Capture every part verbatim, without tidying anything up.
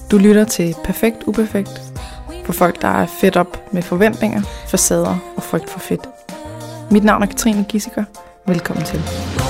Du lytter til Perfekt Uperfekt for folk, der er fedt op med forventninger, facader og frygt for fedt. Mit navn er Katrine Gissiker. Velkommen til.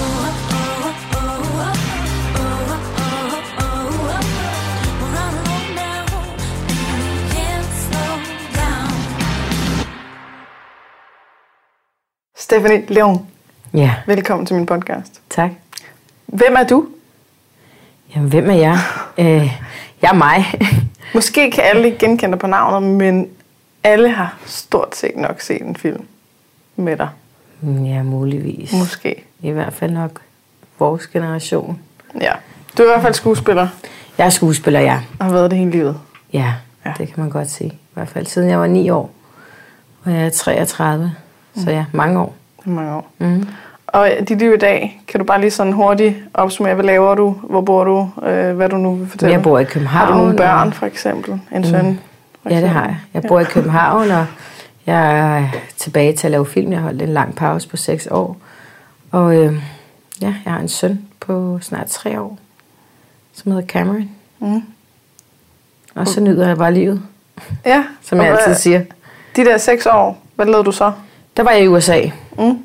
Stephanie Leon. Ja. Velkommen til min podcast. Tak. Hvem er du? Jamen, hvem er jeg? øh, jeg er mig. Måske kan alle ikke genkende dig på navnet, men alle har stort set nok set en film med dig. Ja, muligvis. Måske. I hvert fald nok vores generation. Ja. Du er i hvert fald skuespiller. Jeg er skuespiller, ja. Og har været det hele livet. Ja, Ja. det kan man godt sige. I hvert fald siden jeg var ni år. Og jeg er treogtredive. Mm. Så ja, mange år. Mange år. Mm. Og dit liv i dag, kan du bare lige sådan hurtigt opsummere, hvad laver du, hvor bor du, øh, hvad du nu vil fortælle? Jeg bor i København. Har du nogle børn, og... for eksempel? En søn? For Ja, det har jeg. Jeg bor i København, og jeg er tilbage til at lave film. Jeg holdt en lang pause på seks år. Og øh, ja, jeg har en søn på snart tre år, som hedder Cameron. Mm. Og så nyder jeg bare livet, Ja. som jeg og altid hvad, siger. De der seks år, hvad lavede du så? Der var jeg i U S A. Mm.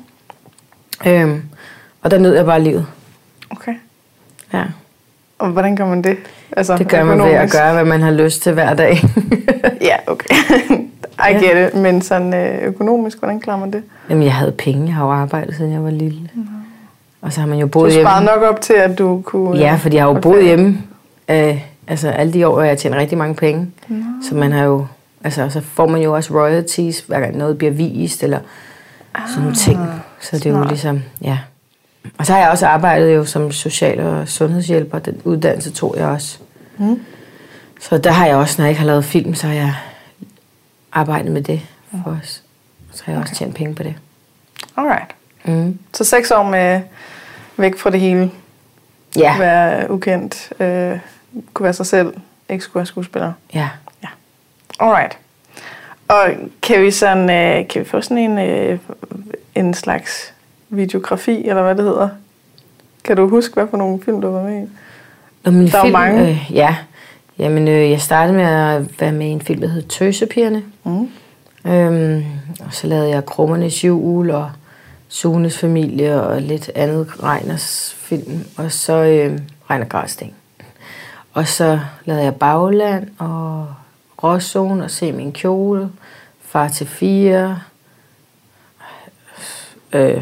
Øhm, og der nød jeg bare livet. Okay. Ja. Og hvordan gør man det? Altså, Det gør man ved at gøre, hvad man har lyst til hver dag. Ja, okay. I get it. Men sådan øh, økonomisk, hvordan klarer man det? Jamen, jeg havde penge. Jeg har jo arbejdet, siden jeg var lille. Mm. Og så har man jo Du boet hjemme. sparede nok op til, at du kunne... Ja, fordi jeg har jo boet hjemme. Øh, altså, alle de år, hvor jeg tjener rigtig mange penge. Mm. Så man har jo... Altså, så får man jo også royalties, hver gang noget bliver vist, eller ah, sådan nogle ting. Så det er jo ligesom... Ja. Og så har jeg også arbejdet jo som social- og sundhedshjælper. Den uddannelse tog jeg også. Mm. Så der har jeg også, når jeg ikke har lavet film, så har jeg arbejdet med det for os. Så har jeg okay. også tjent penge på det. Alright. Mm. Så seks år med væk fra det hele. Ja. Være ukendt. Øh, kunne være sig selv. Ikke skulle være skuespiller. Ja. Ja. Alright. Og kan vi sådan, øh, kan vi få sådan en, øh, en slags videografi, eller hvad det hedder? Kan du huske, hvad for nogle film, du var med i? Nå, men der er film, mange. Øh, ja. Jamen, øh, jeg startede med at være med i en film, der hed Tøsepigerne. Mm. Øhm, og så lavede jeg Krummernes Jul og Sunes Familie og lidt andet Reiners film. Og så øh, Reiner Græsting. Og så lavede jeg Bagland og Råzone og Se min kjole. Far til fire. Øh,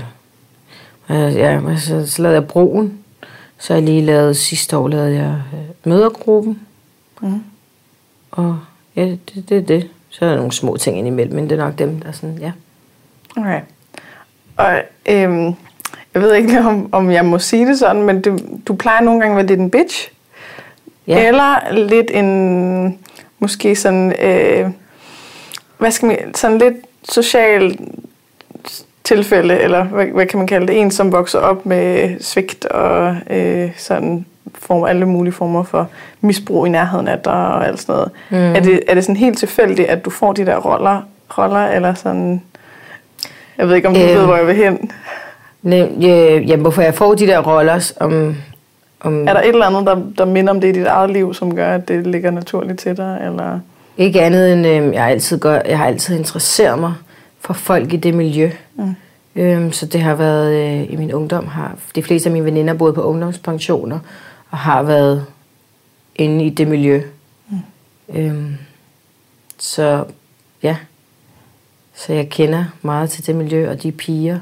ja, så, så lavede jeg Broen. Så jeg lige lavet, sidste år lavede jeg øh, Mødergruppen. Mm. Og ja, det, det er det. Så er der nogle små ting indimellem, men det er nok dem, der er sådan, ja. Okay. Og øhm, jeg ved ikke, om, om jeg må sige det sådan, men du, du plejer nogle gange at være lidt en bitch. Ja. Eller lidt en, måske sådan, øh, hvad skal man, sådan lidt social tilfælde, eller hvad, hvad kan man kalde det? En, som vokser op med svigt og øh, sådan form, alle mulige former for misbrug i nærheden af dig og alt sådan noget. Mm. Er, det, er det sådan helt tilfældigt, at du får de der roller, roller eller sådan... Jeg ved ikke, om du øh, ved, hvor jeg vil hen. Nej, øh, ja, hvorfor jeg får de der roller, om... om er der et eller andet, der, der minder om det i dit eget liv, som gør, at det ligger naturligt til dig, eller... Ikke andet end, øh, jeg, altid gør, jeg har altid interesseret mig for folk i det miljø. Mm. Øhm, så det har været, øh, i min ungdom, har de fleste af mine veninder boet på ungdomspensioner, og har været inde i det miljø. Mm. Øhm, så ja, så jeg kender meget til det miljø, og de piger.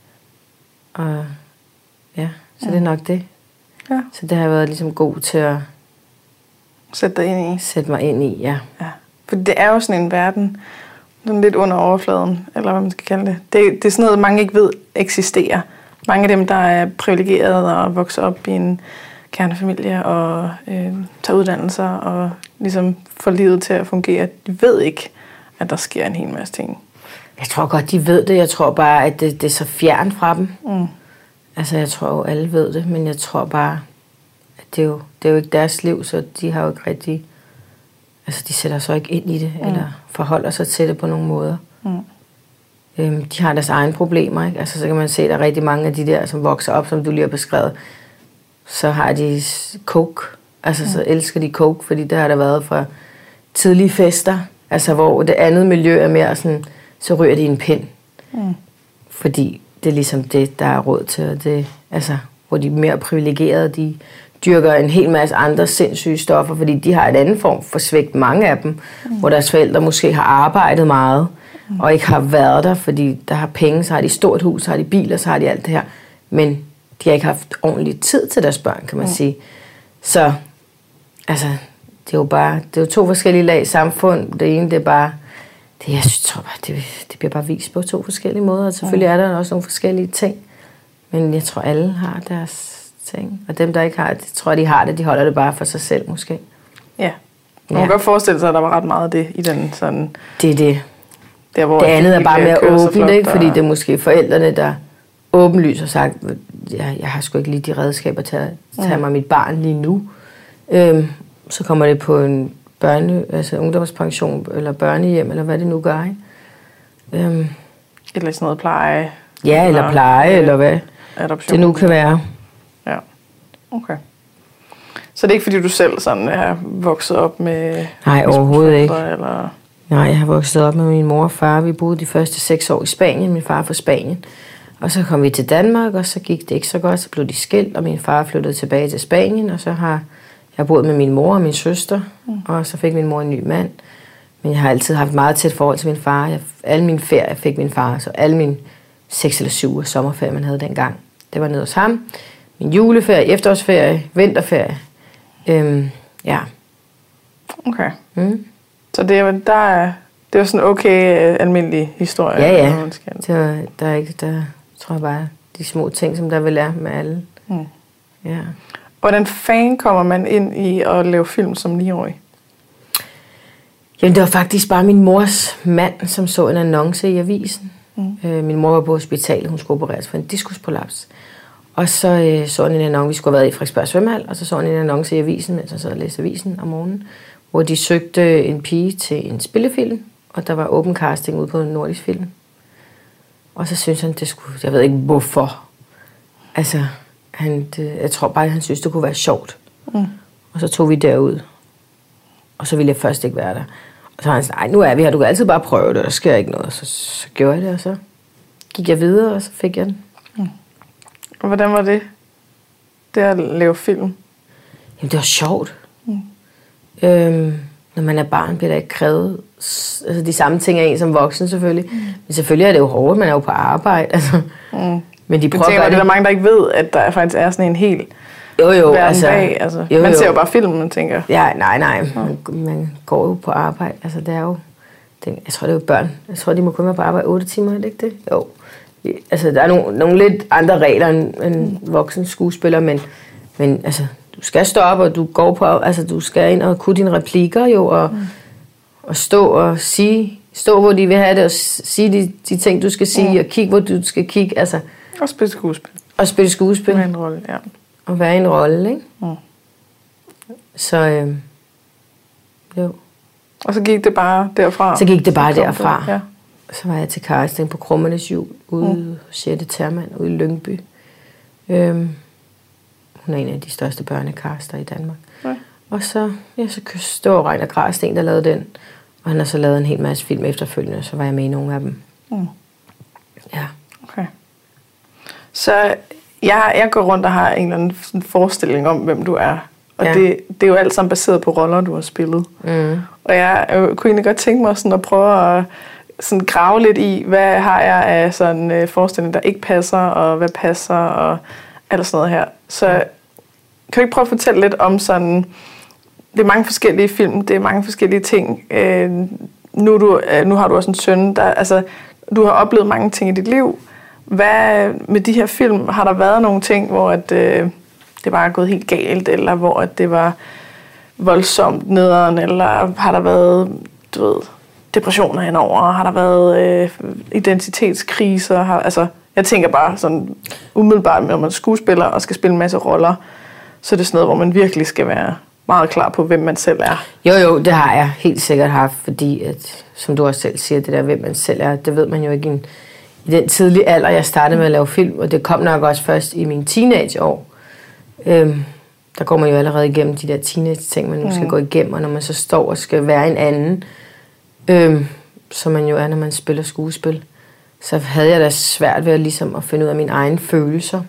Og ja, så mm. det er nok det. Ja. Så det har været ligesom god til at sætte dig ind i. Sætte mig ind i, ja. Ja. For det er jo sådan en verden, sådan lidt under overfladen, eller hvad man skal kalde det. det. Det er sådan noget, mange ikke ved eksisterer. Mange af dem, der er privilegerede og vokser op i en kernefamilie og øh, tager uddannelser og ligesom får livet til at fungere, de ved ikke, at der sker en hel masse ting. Jeg tror godt, de ved det. Jeg tror bare, at det, det er så fjern fra dem. Mm. Altså, jeg tror jo, alle ved det, men jeg tror bare, at det er jo, det er jo ikke deres liv, så de har jo ikke rigtig... Altså, de sætter sig ikke ind i det, mm. eller forholder sig til det på nogen måder. Mm. Øhm, de har deres egne problemer, ikke? Altså, så kan man se, at der er rigtig mange af de der, som vokser op, som du lige har beskrevet. Så har de coke, Altså, så elsker de coke, fordi det har der været fra tidlige fester. Altså, hvor det andet miljø er mere sådan, så ryger de en pind. Mm. Fordi det er ligesom det, der er råd til. Og det, altså, hvor de er mere privilegerede, de dyrker en hel masse andre sindssyge stoffer, fordi de har et andet form for svigt, mange af dem, mm. hvor deres forældre måske har arbejdet meget, mm. og ikke har været der, fordi der har penge, så har de stort hus, så har de biler, så har de alt det her. Men de har ikke haft ordentlig tid til deres børn, kan man mm. sige. Så, altså, det er jo bare, det er jo to forskellige lag i samfund. Det ene, det er bare, det, jeg tror bare, det, det bliver bare vist på to forskellige måder, og selvfølgelig er der også nogle forskellige ting. Men jeg tror, alle har deres ting. Og dem, der ikke har det, tror de har det, de holder det bare for sig selv, måske. Ja. Man kan ja. godt forestille sig, at der var ret meget af det i den sådan... Det er det. Der, hvor det andet er bare mere åbent, ikke? Fordi det er måske forældrene, der åbenlyst har sagt, jeg, jeg har sgu ikke lige de redskaber til at tage mm. mig mit barn lige nu. Øhm, så kommer det på en børne, altså ungdomspension, eller børnehjem, eller hvad det nu gør, ikke? Øhm, eller sådan noget pleje. Ja, eller, eller pleje, øh, eller hvad adoption. Det nu kan være. Ja, okay. Så det er ikke, fordi du selv sådan er vokset op med... Nej, overhovedet ikke. Eller... Nej, jeg har vokset op med min mor og far. Vi boede de første seks år i Spanien. Min far er fra Spanien. Og så kom vi til Danmark, og så gik det ikke så godt. Så blev de skilt, og min far flyttede tilbage til Spanien. Og så har jeg boet med min mor og min søster. Mm. Og så fik min mor en ny mand. Men jeg har altid haft meget tæt forhold til min far. Jeg, alle mine ferier fik min far. Så alle mine seks eller syv uger sommerferie, man havde dengang, det var nede hos ham. Min juleferie, efterårsferie, vinterferie. Øhm, ja. Okay. Mm. Så det er, der er, det er sådan okay uh, almindelig historie? Ja, ja. Det var, der er ikke, der tror jeg bare, de små ting, som der vil lære med alle. Mm. Ja. Hvordan fanden kommer man ind i at lave film som niårig? Jamen, det var faktisk bare min mors mand, som så en annonce i avisen. Mm. Øh, min mor var på hospitalet, hun skulle opereres for en diskusprolaps. Og så øh, så han en annonce, vi skulle have været i Frederiksberg Svømmehal, og så så han en annonce i avisen, mens jeg sad og læste avisen om morgenen, hvor de søgte en pige til en spillefilm, og der var open casting ude på en nordisk film. Og så synes han, det skulle, jeg ved ikke hvorfor. Altså, han, det, jeg tror bare, han synes, det kunne være sjovt. Mm. Og så tog vi derud. Og så ville jeg først ikke være der. Og så har han sagt, nej, nu er vi her, du kan altid bare prøve det, og der sker ikke noget. Så, så gjorde jeg det, og så gik jeg videre, og så fik jeg den. Mm. Og hvordan var det, det at lave film? Jamen, det var sjovt. Mm. Øhm, når man er barn, bliver der ikke krævet altså, de samme ting af en som voksen, selvfølgelig. Mm. Men selvfølgelig er det jo hårdt, man er jo på arbejde. Altså. Mm. Men de prøver tænker, det er der mange, der ikke ved, at der faktisk er sådan en hel jo, jo, verden altså, bag. Altså, jo, man ser jo. jo bare filmen, tænker. Ja, nej, nej. Man, man går jo på arbejde. Altså, det er jo... Det, jeg tror, det er jo børn. Jeg tror, de må kun være på arbejde otte timer, er det ikke det? Jo. Altså, der er nogle, nogle lidt andre regler end, end voksen skuespiller, men, men altså, du skal stå op, og du går på... Altså, du skal ind og kunne dine replikker, jo, og, mm. og stå og sige... Stå, hvor de vil have det, og sige de, de ting, du skal sige, mm. og kigge, hvor du skal kigge, altså... Og spille skuespil. Og spille skuespil. Være en rolle, ja. Og være en rolle, ikke? Mm. Så, øh, jo. Og så gik det bare derfra? Så gik det bare derfra. Der, ja. Så var jeg til casting på Krummernes Jul, ude mm. hos Jette Termann, ude i Lyngby. Øhm, hun er en af de største børnekaster i Danmark. Ja. Og så, ja, så stod Reiner Græsten, der lavede den. Og han har så lavet en hel masse film efterfølgende, så var jeg med i nogle af dem. Mm. Ja. Okay. Så jeg, jeg går rundt og har en eller anden forestilling om, hvem du er. Og ja. det, det er jo alt sammen baseret på roller, du har spillet. Mm. Og jeg, jeg kunne egentlig godt tænke mig sådan at prøve at sådan grave lidt i, hvad har jeg af sådan uh, forestilling, der ikke passer, og hvad passer, og alt sådan noget her. Så ja. Kan du ikke prøve at fortælle lidt om sådan... Det er mange forskellige film, det er mange forskellige ting. Øh, nu, du, øh, nu har du også en søn, der, altså, du har oplevet mange ting i dit liv. Hvad med de her film, har der været nogle ting, hvor at, øh, det bare er gået helt galt, eller hvor at det var voldsomt nederen, eller har der været, du ved, depressioner henover, har der været øh, identitetskriser, har, altså, jeg tænker bare sådan umiddelbart, når man er skuespiller og skal spille en masse roller, så er det sådan noget, hvor man virkelig skal være meget klar på, hvem man selv er. Jo, jo, det har jeg helt sikkert haft, fordi at, som du også selv siger, det der, hvem man selv er, det ved man jo ikke i, en, i den tidlige alder, jeg startede med at lave film, og det kom nok også først i mine teenageår. Øhm, der går man jo allerede igennem de der teenage-ting, man nu skal mm. gå igennem, og når man så står og skal være en anden, øhm, som man jo er, når man spiller skuespil, så havde jeg da svært ved at, ligesom, at finde ud af mine egne følelser.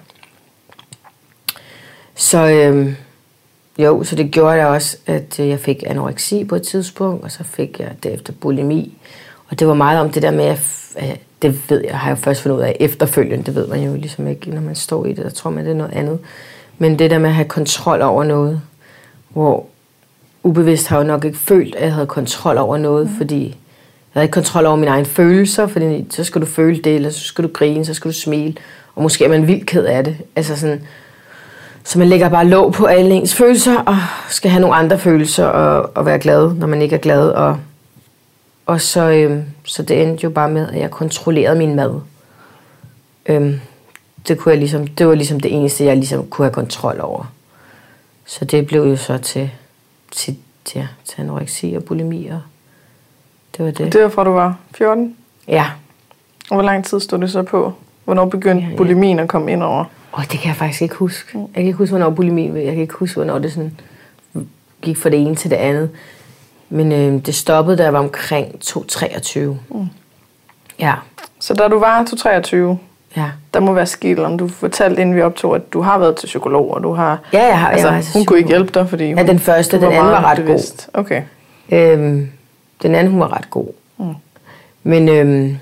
Så øhm, jo, så det gjorde da også, at jeg fik anoreksi på et tidspunkt, og så fik jeg derefter bulimi. Og det var meget om det der med, at det ved jeg, har jeg først fundet ud af efterfølgende, det ved man jo ligesom ikke, når man står i det, der tror man, det er noget andet. Men det der med at have kontrol over noget, hvor ubevidst har jeg nok ikke følt, at jeg havde kontrol over noget, mm. fordi jeg havde ikke kontrol over mine egne følelser, fordi så skal du føle det, eller så skal du grine, så skal du smile, og måske er man vildt ked af det. Altså sådan, så man lægger bare låg på alle ens følelser, og skal have nogle andre følelser, og, og være glad, når man ikke er glad. Og, og så, øhm, så det endte jo bare med, at jeg kontrollerede min mad. Øhm, det, kunne jeg ligesom, det var ligesom det eneste, jeg ligesom kunne have kontrol over. Så det blev jo så til, til, ja, til anoreksi og bulimi, og det var det. Det var fra du var fjorten? Ja. Og hvor lang tid stod det så på? Hvornår begyndte ja, ja. bulimien at komme ind over? Åh, det kan jeg faktisk ikke huske. Jeg kan ikke huske, hvornår bulimien, jeg kan ikke huske, hvornår det sådan gik fra det ene til det andet. Men øh, det stoppede, da jeg var omkring to treogtyve. Mm. Ja. Så da du var to treogtyve, ja. der må være skidt, om du fortalte, inden vi optog, at du har været til psykolog, og du har... Ja, jeg har. Altså, jeg hun kunne ikke hjælpe dig, fordi hun... Ja, den første, den anden var ret bevidst. god. Okay. Øhm, den anden, hun var ret god. Mm. Men... Øhm,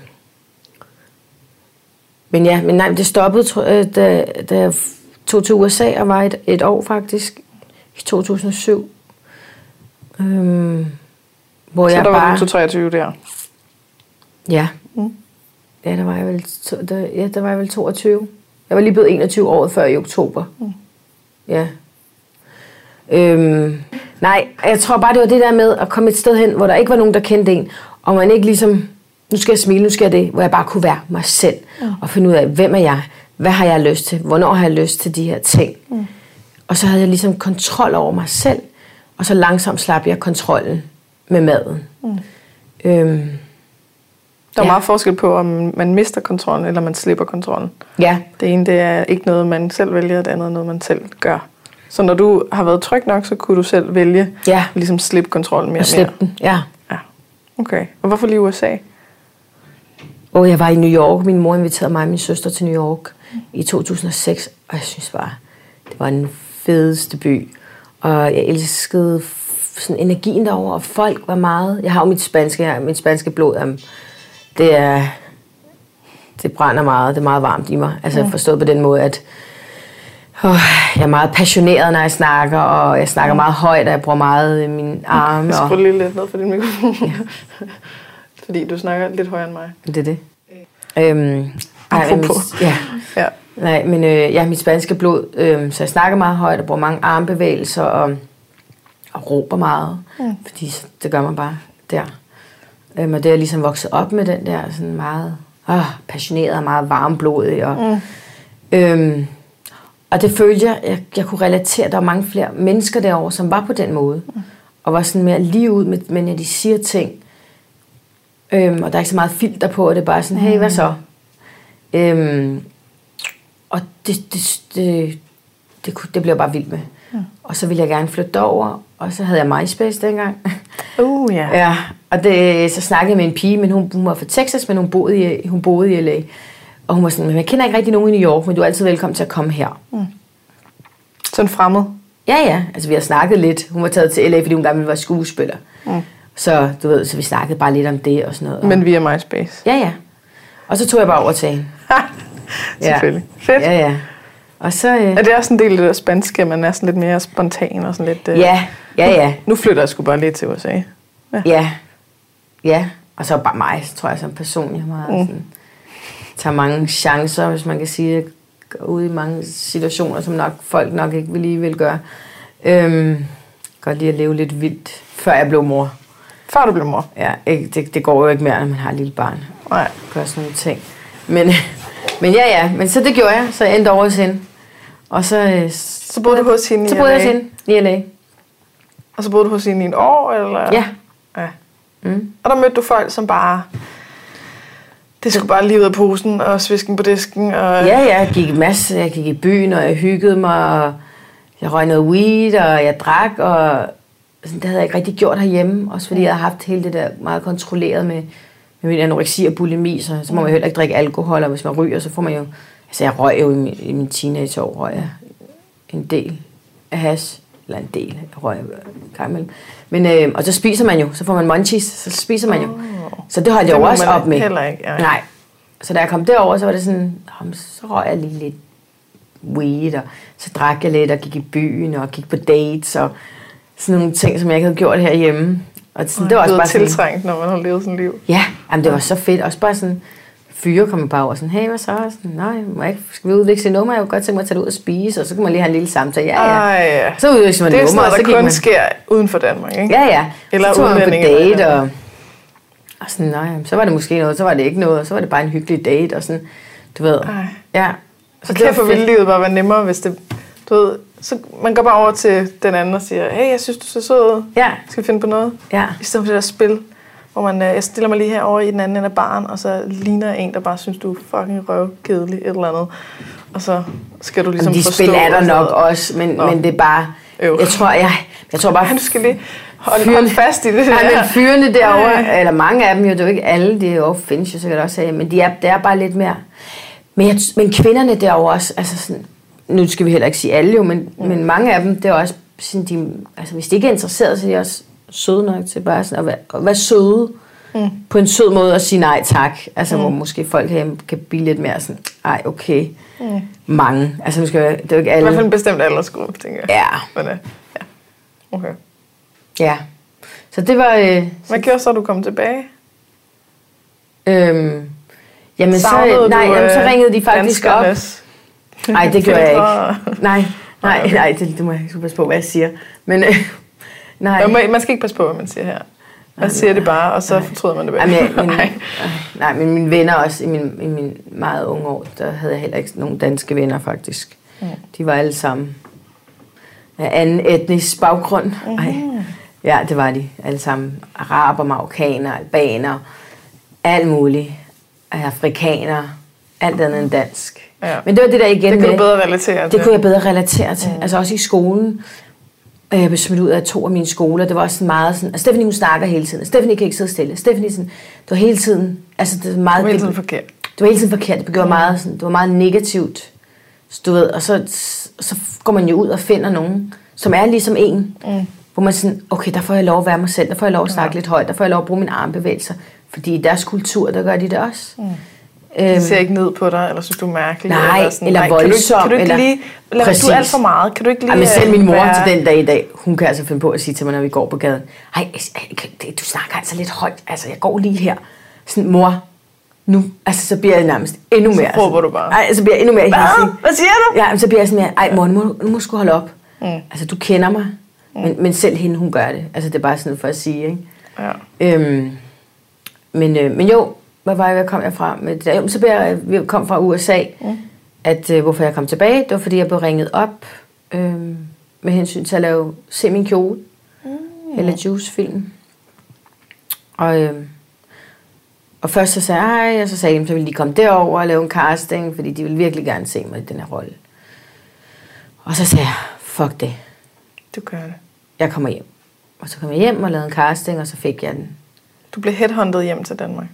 Men ja, men nej, det stoppede, da, da jeg tog til U S A og var et, et år faktisk, i to tusind og syv. Øhm, hvor så jeg der var bare... du to treogtyve der? Ja. Mm. Ja, der var jeg vel, to, der, ja, der var jeg vel toogtyve. Jeg var lige blevet enogtyve året før i oktober. Mm. Ja. Øhm, nej, jeg tror bare, det var det der med at komme et sted hen, hvor der ikke var nogen, der kendte en, og man ikke ligesom... Nu skal jeg smile, nu skal jeg det, hvor jeg bare kunne være mig selv, mm. og finde ud af, hvem er jeg, hvad har jeg lyst til, hvornår har jeg lyst til de her ting. Mm. Og så havde jeg ligesom kontrol over mig selv, og så langsomt slap jeg kontrollen med maden. Mm. Øhm, der er ja. meget forskel på, om man mister kontrollen, eller man slipper kontrollen. Ja. Det ene, det er ikke noget, man selv vælger, det andet er noget, man selv gør. Så når du har været tryg nok, så kunne du selv vælge, ja. ligesom slippe kontrollen mere og slippe den, ja. ja. Okay, og hvorfor lige U S A? Og jeg var i New York. Min mor inviterede mig og min søster til New York i to tusind og seks. Og jeg synes bare, det var den fedeste by. Og jeg elskede sådan energien derovre, og folk var meget... Jeg har jo mit spanske her, mit spanske blod. Um, det er... Det brænder meget, det er meget varmt i mig. Altså forstået på den måde, at... Oh, jeg er meget passioneret, når jeg snakker, og jeg snakker meget højt, og jeg bruger meget mine arme. Jeg skruer lige lidt ned for din mikrofon. Ja. Fordi du snakker lidt højere end mig. Det er det. Øhm, nej, mit, ja. ja. Nej, men øh, jeg har mit spanske blod, øh, så jeg snakker meget højt og bruger mange armbevægelser og, og råber meget. Mm. Fordi det gør man bare der. Øhm, og det er ligesom vokset op med den der sådan meget åh, passioneret og meget varmblodig. Og, mm. øhm, og det følte jeg, jeg, jeg kunne relatere. Der var mange flere mennesker derovre, som var på den måde. Mm. Og var sådan mere lige ud med, med når de siger ting. Øhm, og der er ikke så meget filter på, og det er bare sådan, hey, hvad så? Øhm, og det, det, det, det, det blev jeg bare vild med. Mm. Og så ville jeg gerne flytte over, og så havde jeg MySpace dengang. Uh, yeah. Ja. Og det, så snakkede jeg med en pige, men hun, hun var fra Texas, men hun boede, i, hun boede i L A. Og hun var sådan, men jeg kender ikke rigtig nogen i New York, men du er altid velkommen til at komme her. Mm. Sådan fremmed? Ja, ja. Altså, vi har snakket lidt. Hun var taget til L A, fordi hun gerne ville være skuespiller. Mm. Så, du ved, så vi snakkede bare lidt om det og sådan noget. Men via MySpace? Ja, ja. Og så tog jeg bare over til hende. Selvfølgelig. Ja. Fedt. Ja, ja. Og så... Øh... Er det også en del af det der spanske, at man er sådan lidt mere spontan og sådan lidt... Øh... Ja, ja, ja. Nu flytter jeg sgu bare lidt til U S A. Ja. Ja. Ja. Og så bare mig, tror jeg, som person. Jeg meget mm. sådan, tager mange chancer, hvis man kan sige det, ude i mange situationer, som nok folk nok ikke vil lige vil gøre. Øhm, godt lige at leve lidt vildt, før jeg blev mor. Før du blev mor? Ja, ikke, det, det går jo ikke mere, når man har et lille barn. Nej. Gør sådan nogle ting. Men, men ja, ja. Men så det gjorde jeg. Så jeg endte over hos hende. Og så... Så boede du hos hende i Så boede jeg hos hende i L A. Og så boede du hos hende i en år, eller? Ja. Ja. Mm. Og der mødte du folk, som bare... Det skulle bare lige ud af posen og svisken på disken. Og... Ja, ja. Jeg gik en masse. Jeg gik i byen, og jeg hyggede mig. Og jeg røg noget weed, og jeg drak, og sådan, det havde jeg ikke rigtig gjort herhjemme. Også fordi jeg havde haft hele det der meget kontrolleret med, med min anoreksi og bulimi, så, så må man jo heller ikke drikke alkohol, og hvis man ryger, så får man jo... Altså, jeg røg jo i min, i min teenageår, røg jeg en del af hash. Eller en del, jeg røg en gang imellem. Men, øh, og så spiser man jo, så får man munchies, så spiser man jo. Oh. Så det holdt jeg jo også op med. Heller ikke, ja. Nej. Så da jeg kom derover, så var det sådan, så røg jeg lige lidt weed, og så drak jeg lidt, og gik i byen, og gik på dates, og sådan nogle ting, som jeg ikke havde gjort herhjemme. Og sådan, det var også bare sådan... tiltrængt, når man har levet sådan et liv. Ja, jamen, det var så fedt. Også bare sådan, fyre kommer bare over sådan, hey, hvad så? Sådan, nej, må jeg ikke, skal vi udvikle et nummer? Jeg kunne godt tænke mig at tage det ud og spise, og så kan man lige have en lille samtale. Ja, ja. Ej, ja. Så udvikler man det et nummer, og så gik man... Det er sådan noget, der kun sker uden for Danmark, ikke? Ja, ja. Eller så tog man på date, eller og... og sådan, nej, så var det måske noget, så var det ikke noget, og så var det bare en hyggelig date, og sådan, du ved. Ej. Ja. Så kæft for ville livet bare være nemmere, hvis det, du ved, så man går bare over til den anden og siger, hey, jeg synes, du er så sød. Ja. Skal vi finde på noget? Ja. I stedet for det der spil, hvor man, jeg stiller mig lige herover i den anden ende af baren, og så ligner en, der bare synes, du er fucking røvkedelig, et eller andet. Og så skal du ligesom de forstå. De spil er der nok også, men, men det er bare, Øv. jeg tror, jeg, jeg tror bare... Han skal lige holde, fyrene, holde fast i det der. Ja, men fyrene derovre, eller mange af dem, jo, det er jo ikke alle, det er jo findes jo sikkert også, men de er, det er bare lidt mere... Men, jeg, men kvinderne derovre også, altså sådan, nu skal vi heller ikke sige alle jo, men, mm. men mange af dem, det er også sådan, de, altså hvis de ikke er interesseret, så er de også søde nok til bare sådan at være, at være søde mm. på en sød måde og sige nej tak, altså mm. hvor måske folk herhjemme kan blive lidt mere sådan, ej okay, mm. mange, altså nu skal det er jo ikke alle. I hvert fald en bestemt aldersgruppe, tænker jeg. Ja. Men, ja. Okay. Ja, så det var... Øh, Hvad gjorde så, du kom tilbage? Øhm, jamen så, Savnede nej, du, jamen, så ringede de faktisk op. Nej, det gjorde jeg ikke. Nej, nej, nej, det, det må jeg ikke passe på, hvad jeg siger. Men øh, nej. Man skal ikke passe på, hvad man siger her. Man nej, siger det bare, og så nej. fortryder man det bare. Jamen, jeg, min, nej. nej, men mine venner også, i min, i min meget unge år, der havde jeg heller ikke nogen danske venner faktisk. Mm. De var alle sammen af anden etnisk baggrund. Mm. Ej. Ja, det var de alle sammen. Araber, marokkaner, albaner, alt muligt. Afrikanere, alt andet end dansk. Ja. Men det var det der igen det kunne med, du bedre relatere til. Det kunne jeg bedre relatere til. Mm. Altså også i skolen. Jeg blev smidt ud af to af mine skoler. Det var også meget sådan... Altså Stephanie, hun snakker hele tiden. Stephanie kan ikke sidde stille. Stephanie sådan... Det var hele tiden... Altså det var meget... Det var hele tiden forkert. Det var hele tiden forkert. Det gjorde mm. meget sådan... Det var meget negativt. Du ved, og så, så går man jo ud og finder nogen, som er ligesom en. Mm. Hvor man sådan... Okay, der får jeg lov at være mig selv. Der får jeg lov at snakke ja. lidt højt. Der får jeg lov at bruge mine armbevægelser. Fordi i deres kultur, der gør de det også. Mm. De ser ikke ned på dig, eller synes du er mærkelig? Nej, eller, sådan, eller nej, voldsom. Kan du ikke, kan du ikke lige... Præcis. Du er alt for meget. Kan du ikke lige... Jamen, selv min mor være... til den dag i dag, hun kan altså finde på at sige til mig, når vi går på gaden, ej, du snakker altså lidt højt. Altså, jeg går lige her. Sådan, mor, nu... Altså, så bliver jeg nærmest endnu mere... Så råber du bare. Ej, så bliver jeg endnu mere... Hvad? Hvad siger du? Ja, så bliver jeg sådan mere... Ej, mor, nu må, nu må du sgu holde op. Mm. Altså, du kender mig. Mm. Men, men selv hende, hun gør det. Altså, det er bare sådan for at sige, ikke? Ja. Øhm, men, øh, men jo... Hvad var jeg, hvad kom jeg fra? Med det der? Jo, så blev jeg, vi kom fra U S A, mm. at øh, hvorfor jeg kom tilbage, det var fordi jeg blev ringet op øh, med hensyn til at lave Se min kjole, mm. eller Juice-film. Og, øh, og først så sagde jeg, og så sagde de, så ville de komme derover og lave en casting, fordi de ville virkelig gerne se mig i den her rolle. Og så sagde jeg, fuck det. Du gør det. Jeg kommer hjem. Og så kom jeg hjem og lavede en casting, og så fik jeg den. Du blev headhunted hjem til Danmark.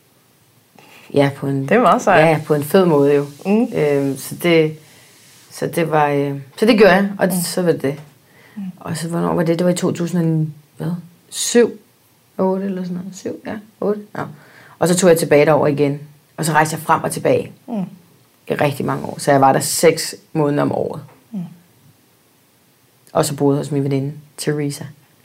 Ja, på en, det var meget sejt. Ja, på en fed måde jo. Mm. Øhm, så, det, så det var, øh, så det gjorde jeg, og det, mm. så var det. Mm. Og så hvornår var det? Det var i to tusind og syv, otte eller sådan noget. syv, ja, otte. Ja. Og så tog jeg tilbage derover igen, og så rejste jeg frem og tilbage mm. i rigtig mange år. Så jeg var der seks måneder om året. Mm. Og så boede jeg hos min veninde, Teresa.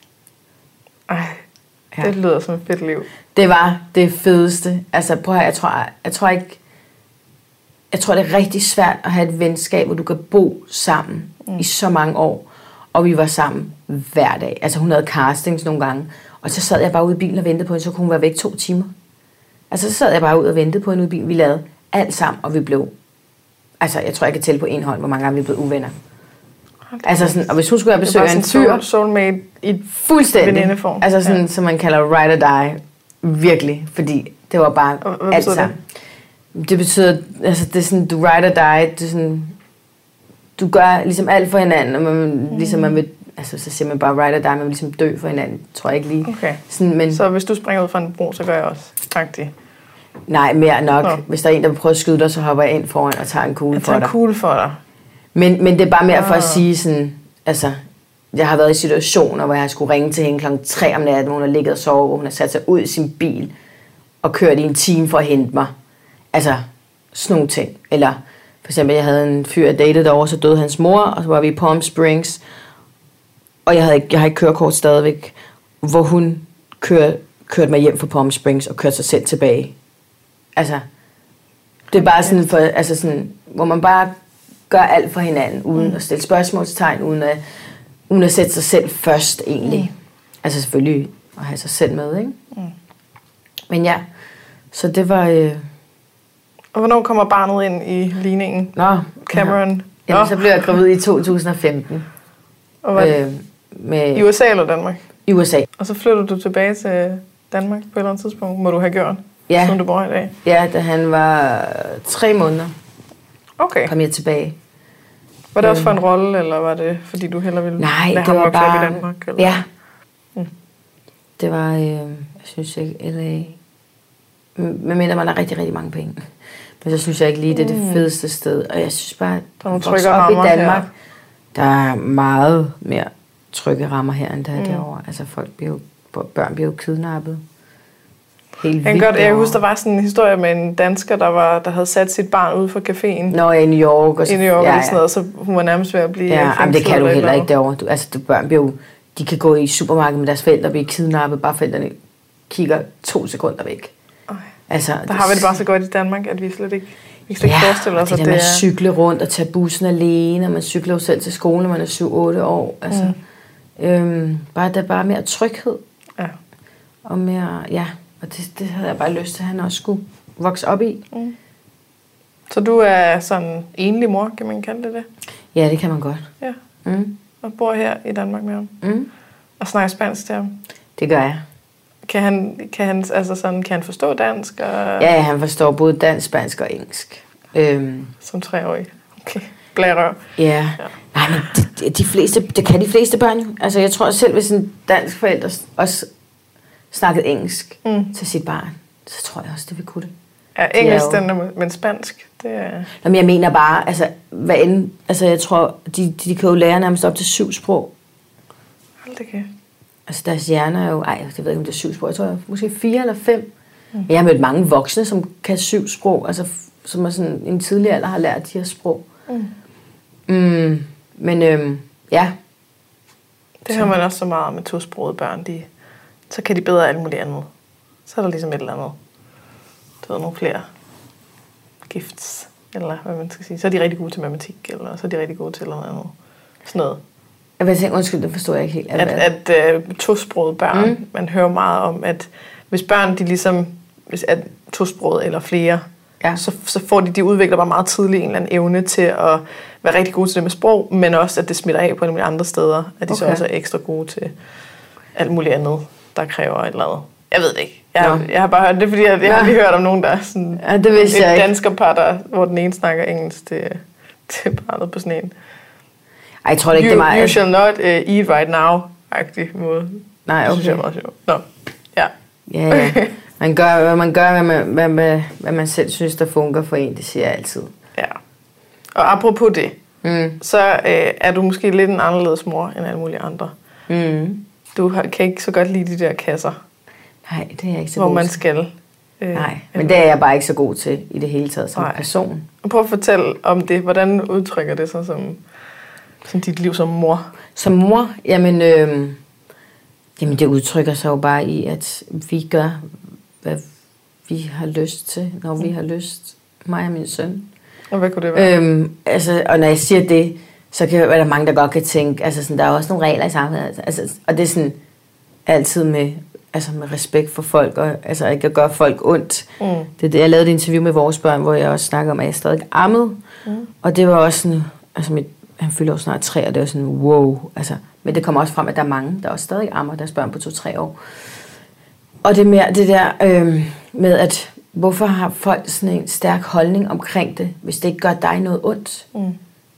Ej. Ja. Det lyder som et fedt liv. Det var det fedeste. Altså, prøv at høre, jeg tror, jeg tror ikke... Jeg tror, det er rigtig svært at have et venskab, hvor du kan bo sammen mm. i så mange år. Og vi var sammen hver dag. Altså, hun havde castings nogle gange. Og så sad jeg bare ude i bilen og ventede på hende, så kunne hun være væk to timer. Altså, så sad jeg bare ude og ventede på hende ude i bilen. Vi lavede alt sammen, og vi blev... Altså, jeg tror, jeg kan tælle på en hånd, hvor mange gange vi blev uvenner. Altså sådan, og hvis hun skulle have besøg af en fyr, soulmate i fuldstændig venindeform. Altså sådan, ja. Som man kalder ride or die, virkelig, fordi det var bare alt sammen. Det? det betyder, altså det er sådan, du ride or die, det er sådan, du gør ligesom alt for hinanden, og man, mm. ligesom man vil, altså så siger man bare right or die, man vil ligesom dø for hinanden, tror jeg ikke lige. Okay. Sådan, men, så hvis du springer ud fra en bro, så gør jeg også faktisk. Nej, mere nok. Nå. Hvis der er en, der vil prøve at skyde dig, så hopper jeg ind foran og tager en kugle for dig. Jeg tager en kugle for dig. Men, men det er bare mere for at Ah. sige sådan, altså, jeg har været i situationer, hvor jeg skulle ringe til hende klokken tre om natten, hvor hun har ligget og sovet, hvor hun har sat sig ud i sin bil og kørt i en time for at hente mig. Altså, sådan nogle ting. Eller for eksempel, jeg havde en fyr, jeg datede derovre, så døde hans mor, og så var vi i Palm Springs, og jeg, havde ikke, jeg har ikke kørekort stadigvæk, hvor hun kørte, kørte mig hjem fra Palm Springs og kørte sig selv tilbage. Altså, det er bare sådan, for, altså sådan, hvor man bare gør alt for hinanden, uden mm. at stille spørgsmålstegn, uden at, uden at sætte sig selv først egentlig. Mm. Altså selvfølgelig at have sig selv med, ikke? Mm. Men ja, så det var... Øh... Og hvornår kommer barnet ind i ligningen? Nå, Cameron? Ja. Jamen, så blev jeg gravid i to tusind og femten. Og var det? Øh, med... I U S A eller Danmark? I U S A. Og så flyttede du tilbage til Danmark på et eller andet tidspunkt, må du have gjort, ja. som du bor i dag? Ja, da han var tre måneder. Okay. Kom jeg tilbage. Var det også for en rolle, eller var det fordi du hellere ville Nej, lade det ham var vokse bare... op i Danmark? Eller? Ja. Mm. Det var, øh, jeg synes ikke, L A... Medmindre man har rigtig, rigtig mange penge. Men så synes jeg ikke lige, det er det fedeste sted. Og jeg synes bare, der er vokse op i Danmark, her. Der er meget mere trygge rammer her, end der er mm. derovre. Altså folk bliver jo, børn bliver jo kidnappet. Helt jeg, godt, jeg husker, der var sådan en historie med en dansker, der, var, der havde sat sit barn ude for caféen. Nå, i New York. Og så, I New York ja, ja. og sådan noget, så hun var nærmest ved at blive ja, men det kan du heller ikke derovre. Du, altså, du, børn bliver jo, de kan gå i supermarkedet med deres forældre og blive kidnappet, bare forældrene kigger to sekunder væk. Okay. Altså, der har vi det bare så godt i Danmark, at vi slet ikke, vi slet ikke ja, forestiller os, det at der det med at cykle rundt og tage bussen alene, og man cykler jo selv til skole, når man er syv otte år. Altså, mm. øhm, bare, der er bare mere tryghed. Ja. Og mere, ja, og det, det havde jeg bare lyst til, at han også skulle vokse op i. Mm. Så du er sådan enlig mor, kan man kalde det det? Ja, det kan man godt. Ja. Mm. Og bor her i Danmark med ham? Mm. Og snakker spansk til ham? Det gør jeg. Kan han, kan han, altså sådan, kan han forstå dansk? Og... Ja, han forstår både dansk, spansk og engelsk. Øhm. Som treårig? Okay. Blærerøv. Ja. ja. Nej, men de, de fleste, det kan de fleste børn jo. Altså, jeg tror selv, hvis en dansk forælder også snakkede engelsk mm. til sit barn, så tror jeg også, det vil kunne det. Ja, engelsk, de den, men spansk, det er... Jamen, jeg mener bare, altså, hvad end, altså, jeg tror, de, de kan jo lære nærmest op til syv sprog. Hold det kan. Altså, deres hjerner er jo, ej, jeg ved ikke, om det er syv sprog, jeg tror, måske fire eller fem. Mm. Jeg har mødt mange voksne, som kan syv sprog, altså, som er sådan en tidlig alder har lært de her sprog. Mm. Mm, men, øhm, ja. Det har man også så meget med tosprogede børn, de, så kan de bedre alt muligt andet. Så er der ligesom et eller andet. Du ved, nogle flere gifts, eller hvad man skal sige. Så er de rigtig gode til matematik, eller så er de rigtig gode til noget andet. Sådan noget. Jeg tænker, undskyld, det forstår jeg ikke helt. At, at, at uh, tosprogede børn, mm. man hører meget om, at hvis børn, de ligesom, hvis er tosprogede eller flere, ja. så, så får de, de udvikler bare meget tidligt en eller anden evne til at være rigtig gode til det med sprog, men også, at det smitter af på alle mulige andre steder, at de okay. så også er ekstra gode til alt muligt andet, der kræver et eller andet. Jeg ved det ikke. Jeg, jeg har bare hørt det, fordi jeg, jeg har lige hørt om nogen, der er sådan ja, det vidste jeg et ikke. danskerpar, der, hvor den ene snakker engelsk til, til barnet på sådan en. Ej, jeg tror det ikke, you, det er meget... You shall not uh, eat right now-agtig måde. Nej, okay. Det synes jeg var sjovt. Nå, ja. Ja, ja. Man gør, hvad man gør, hvad man, hvad, hvad, hvad man selv synes, der fungerer for en, det siger jeg altid. Ja. Og apropos det, mm. så øh, er du måske lidt en anderledes mor end alle mulige andre. Mm. Du har, kan ikke så godt lide de der kasser. Nej, det er jeg ikke så hvor god man til. skal. Øh, Nej, men det er jeg bare ikke så god til i det hele taget som Nej. person. Og prøv at fortælle om det. Hvordan udtrykker det sig som, som dit liv som mor? Som mor? Jamen, øh, jamen, det udtrykker sig jo bare i, at vi gør, hvad vi har lyst til, når vi har lyst. Mig og min søn. Og hvad kunne det være? Øhm, altså, og når jeg siger det, så kan der mange, der godt kan tænke, altså sådan, der er også nogle regler i samfundet. Altså, og det er sådan altid med, altså med respekt for folk, og altså ikke at gøre folk ondt. Mm. Det er det, jeg lavede et interview med vores børn, hvor jeg også snakker om, at jeg stadig ammede. Mm. Og det var også sådan, altså mit, han fylder jo snart tre, og det var sådan, wow. Altså, men det kommer også frem, at der er mange, der også stadig ammer deres børn på to-tre år. Og det er mere det der øh, med, at hvorfor har folk sådan en stærk holdning omkring det, hvis det ikke gør dig noget ondt? Mm.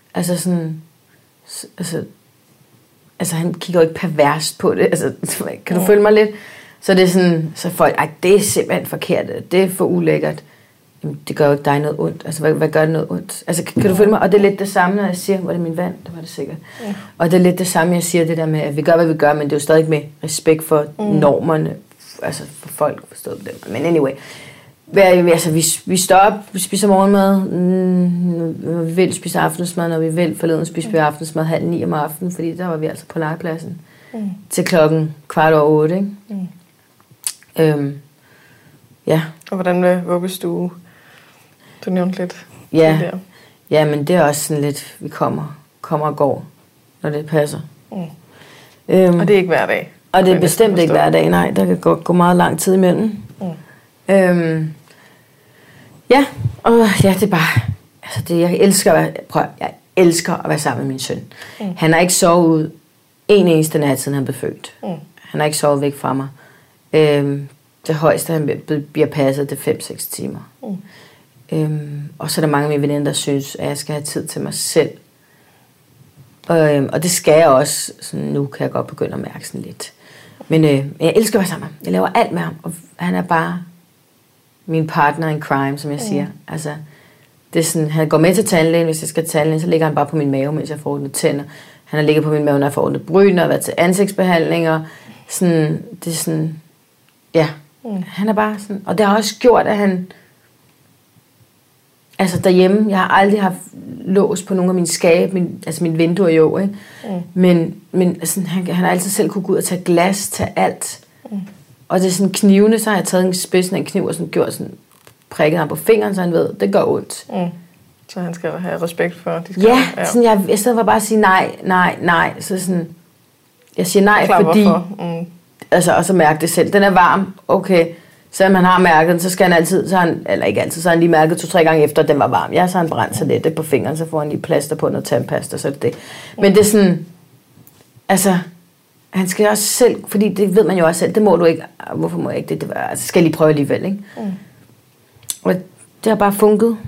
Altså sådan, altså, altså han kigger jo ikke perverst på det, altså, kan du ja. følge mig lidt? Så det er sådan, så folk, ej, det er simpelthen forkert, det er for ulækkert. Jamen, det gør jo ikke dig noget ondt, altså, hvad, hvad gør det noget ondt? Altså, kan, kan du følge mig? Og det er lidt det samme, når jeg siger, var det min vand? Det var det sikkert. Ja. Og det er lidt det samme, jeg siger, det der med, at vi gør, hvad vi gør, men det er jo stadig med respekt for mm. normerne, altså for folk, forstået det. Men anyway, altså, vi, vi står op, vi spiser morgenmad, når vi vil spise aftensmad, når vi vil forleden spise vi aftensmad halv ni om aftenen, fordi der var vi altså på legepladsen mm. til klokken kvart over otte, ikke? Mm. Øhm, ja. Og hvordan med vuggestue? Du nævnte lidt. Ja, ja, men det er også sådan lidt, vi kommer, kommer og går, når det passer. Mm. Øhm, og det er ikke hver dag? Og det er bestemt ikke hver dag, nej. Der kan gå, gå meget lang tid imellem. Mm. Øhm, ja, og ja, det er bare, altså det, jeg elsker at være, prøv, jeg elsker at være sammen med min søn. Mm. Han har ikke sovet ud en eneste nat, siden han blev født. Mm. Han har ikke sovet væk fra mig. Øhm, det højeste, han bliver passet, det er fem seks timer. Mm. Øhm, og så er der mange af mine veninder, der synes, at jeg skal have tid til mig selv. Og, øhm, og det skal jeg også. Så nu kan jeg godt begynde at mærke sådan lidt. Men øh, jeg elsker at være sammen med ham. Jeg laver alt med ham. Og han er bare min partner in crime, som jeg siger. Mm. Altså, det er sådan, han går med til tandlægen, hvis jeg skal til tandlægen, så ligger han bare på min mave, mens jeg får ordnet tænder. Han har ligget på min mave, når jeg får ordnet bryn, og været til ansigtsbehandlinger. Sådan, det er sådan, ja. Mm. Han er bare sådan, og det har også gjort, at han, altså derhjemme, jeg har aldrig haft lås på nogle af mine skab, min, altså mine vinduer jo, ikke? Mm. Men, men altså, han, han har altid selv kunne gå ud og tage glas, tage alt. Mm. Og det er sådan knivene, så har jeg taget en spidsen af en kniv og sådan gjort sådan, prikket ham på fingeren, så han ved, det gør ondt. Mm. Så han skal have respekt for de skal, ja, ja. Sådan, jeg, jeg stedet for bare at sige nej, nej, nej, så sådan, jeg siger nej, klar, fordi, mm. altså, og så mærke det selv, den er varm, okay, selvom han har mærket den, så skal han altid, så han, eller ikke altid, så har han lige mærket to-tre gange efter, at den var varm. Ja, så har han brændt sig lidt på fingeren, så får han lige plaster på noget tandpasta, så er det det. Men det er sådan, altså, han skal også selv, fordi det ved man jo også selv, det må du ikke, hvorfor må jeg ikke det, det var, altså, skal jeg lige prøve alligevel, ikke? Mm. Og det har bare funket.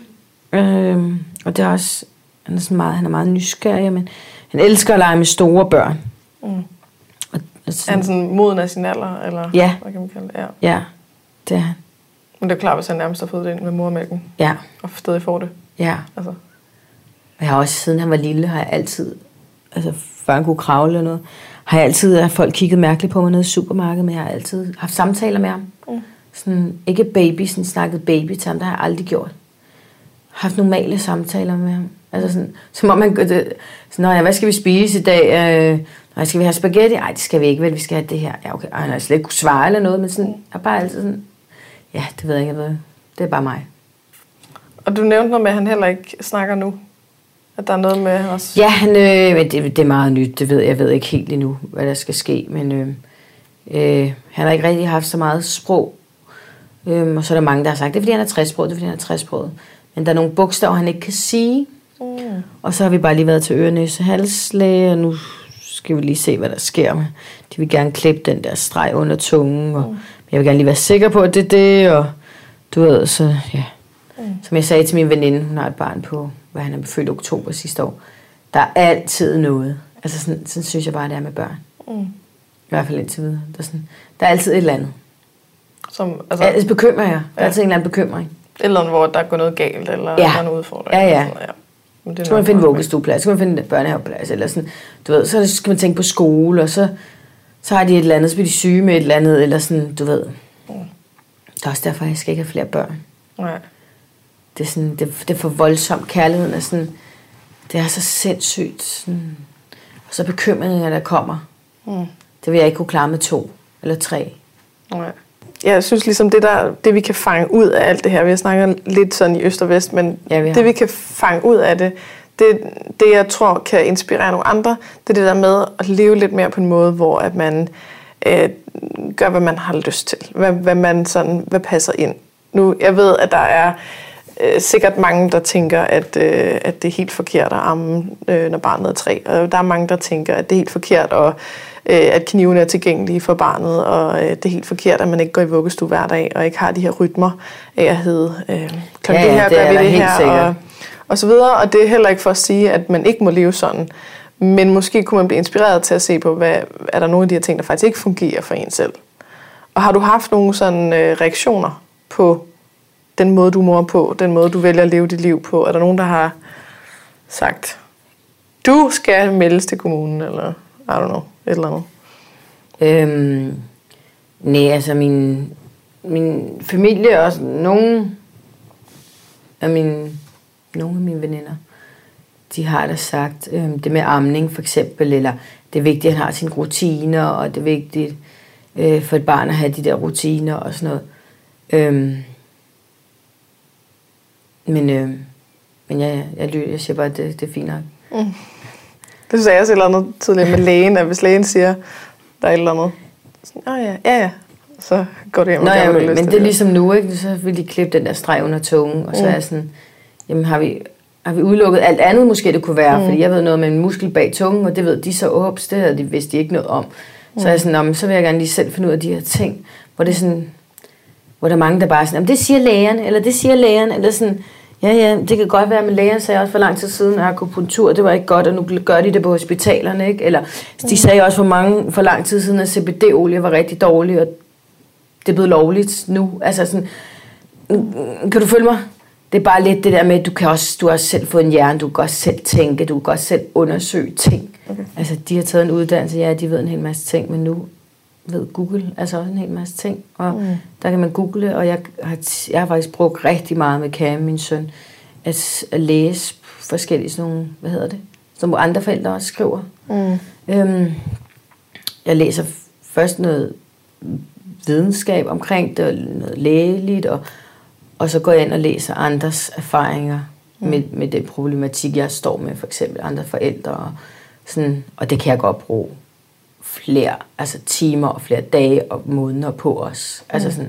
Øhm, og det er også, han er, sådan meget, han er meget nysgerrig, men han elsker at lege med store børn. Mm. Og, altså, er han sådan moden af sin alder, eller ja. Hvad kan man kalde det? Ja. Ja, det er han. Men det er klart, hvis han nærmest har fået det ind med mormælken. Ja. Og stadig får det. Ja. Altså. Og jeg har også, siden han var lille, har jeg altid, altså før han kunne kravle eller noget, har jeg altid, at folk kigget mærkeligt på mig nede i supermarkedet, men jeg har altid haft samtaler med ham. Mm. Sådan, ikke baby, sådan snakket baby til ham, det har jeg aldrig gjort. Haft normale samtaler med ham. Altså sådan, som om man gør det, sådan, ja, hvad skal vi spise i dag? Øh, nej, skal vi have spaghetti? Nej, det skal vi ikke, vel, vi skal have det her. Ja, okay, han har slet ikke kunne svare eller noget, men sådan, jeg er bare altid sådan, ja, det ved jeg ikke, jeg ved. Det er bare mig. Og du nævnte noget med, at han heller ikke snakker nu. At der er noget med også. Ja, han, øh, det, det er meget nyt, det ved jeg. Jeg ved ikke helt endnu, hvad der skal ske, men øh, øh, han har ikke rigtig haft så meget sprog. Øh, og så er der mange, der har sagt, det er fordi han er tres-sproget, det er fordi han er tres-sproget. Men der er nogle bogstaver, han ikke kan sige. Mm. Og så har vi bare lige været til øre, næse, halslæge, og nu skal vi lige se, hvad der sker med. De vil gerne klippe den der streg under tungen, og mm. jeg vil gerne lige være sikker på, at det er det, og du ved, så ja. Mm. Som jeg sagde til min veninde, hun har et barn på, hvad han er født i oktober sidste år. Der er altid noget. Altså sådan, sådan synes jeg bare, det er med børn. Mm. I hvert fald indtil videre. Der er, sådan, der er altid et eller andet. Som, altså, altså bekymrer jeg. Der er ja. altid en eller anden bekymring. Eller andet, hvor der går noget galt, eller ja. der er noget udfordring. Ja, ja. Sådan, ja. Men det så kan man finde vuggestueplads, så kan man finde børnehaveplads, eller sådan, du ved, så skal man tænke på skole, og så, så har de et eller andet, så bliver de syge med et eller andet, eller sådan, du ved. Mm. Det er også derfor, jeg skal ikke have flere børn. Nej. Det er sådan, det, det er for voldsomt. Kærligheden er sådan, det er så sindssygt. Sådan. Og så bekymringer, der kommer. Mm. Det vil jeg ikke kunne klare med to eller tre. Nej. Jeg synes ligesom, det, der, det vi kan fange ud af alt det her, vi har snakket lidt sådan i øst og vest, men ja, vi det vi kan fange ud af det, det, det jeg tror kan inspirere nogle andre, det er det der med at leve lidt mere på en måde, hvor at man øh, gør, hvad man har lyst til. Hvad, hvad man sådan, hvad passer ind. Nu, jeg ved, at der er øh, sikkert mange, der tænker, at, øh, at det er helt forkert at amme, øh, når barnet er tre. Og der er mange, der tænker, at det er helt forkert at at knivene er tilgængelige for barnet, og det er helt forkert, at man ikke går i vuggestue hver dag, og ikke har de her rytmer af at hedde, øh, klokken ja, det her, det gør vi det her, og, og og så videre. Og det er heller ikke for at sige, at man ikke må leve sådan. Men måske kunne man blive inspireret til at se på, hvad er der nogle af de her ting, der faktisk ikke fungerer for en selv. Og har du haft nogle sådan øh, reaktioner på den måde, du mor på, den måde, du vælger at leve dit liv på? Er der nogen, der har sagt, du skal meldes til kommunen, eller I don't know, et eller andet? Øhm, nej, altså min, min familie og nogle af mine, nogle af mine veninder, de har da sagt, øhm, det med amning for eksempel, eller det er vigtigt, at han har sine rutiner, og det er vigtigt øh, for et barn at have de der rutiner og sådan noget. Øhm, men øh, men ja, jeg, jeg, jeg siger bare, at det, det er fint nok. Mm. Det sagde jeg også et eller andet tidligere med lægen, at hvis lægen siger, der er et eller andet, sådan, åh ja, ja, ja, så går det hjem. Nå ja, men, men det er ligesom nu, ikke? Så vil de klippe den der streg under tungen, og så mm. er sådan, jamen har vi, har vi udelukket alt andet måske det kunne være, mm. fordi jeg ved noget med en muskel bag tungen, og det ved de så, ups, det havde de vidste de ikke noget om. Mm. Så er jeg sådan, så vil jeg gerne lige selv finde ud af de her ting, hvor det er sådan, hvor der er mange, der bare er sådan, det siger lægen, eller det siger lægen, eller sådan, ja, ja, det kan godt være, men lægen sagde også for lang tid siden, at akupunktur, det var ikke godt, og nu gør de det på hospitalerne, ikke? Eller de sagde også for mange, for lang tid siden, at C B D-olie var rigtig dårlig, og det er blevet lovligt nu. Altså sådan, kan du følge mig? Det er bare lidt det der med, at du kan også, du har også selv fået en hjerne, du kan også selv tænke, du kan også selv undersøge ting. Okay. Altså, de har taget en uddannelse, ja, de ved en hel masse ting, men nu ved Google altså også en hel masse ting, og mm. der kan man google, og jeg har, jeg har faktisk brugt rigtig meget med Cam, min søn, at, at læse forskellige sådan nogle, hvad hedder det, som andre forældre også skriver. Mm. Øhm, jeg læser først noget videnskab omkring det, noget lægeligt, og, og så går jeg ind og læser andres erfaringer mm. med, med den problematik, jeg står med, for eksempel andre forældre, og, sådan, og det kan jeg godt bruge flere altså timer og flere dage og måneder på os. Altså sådan,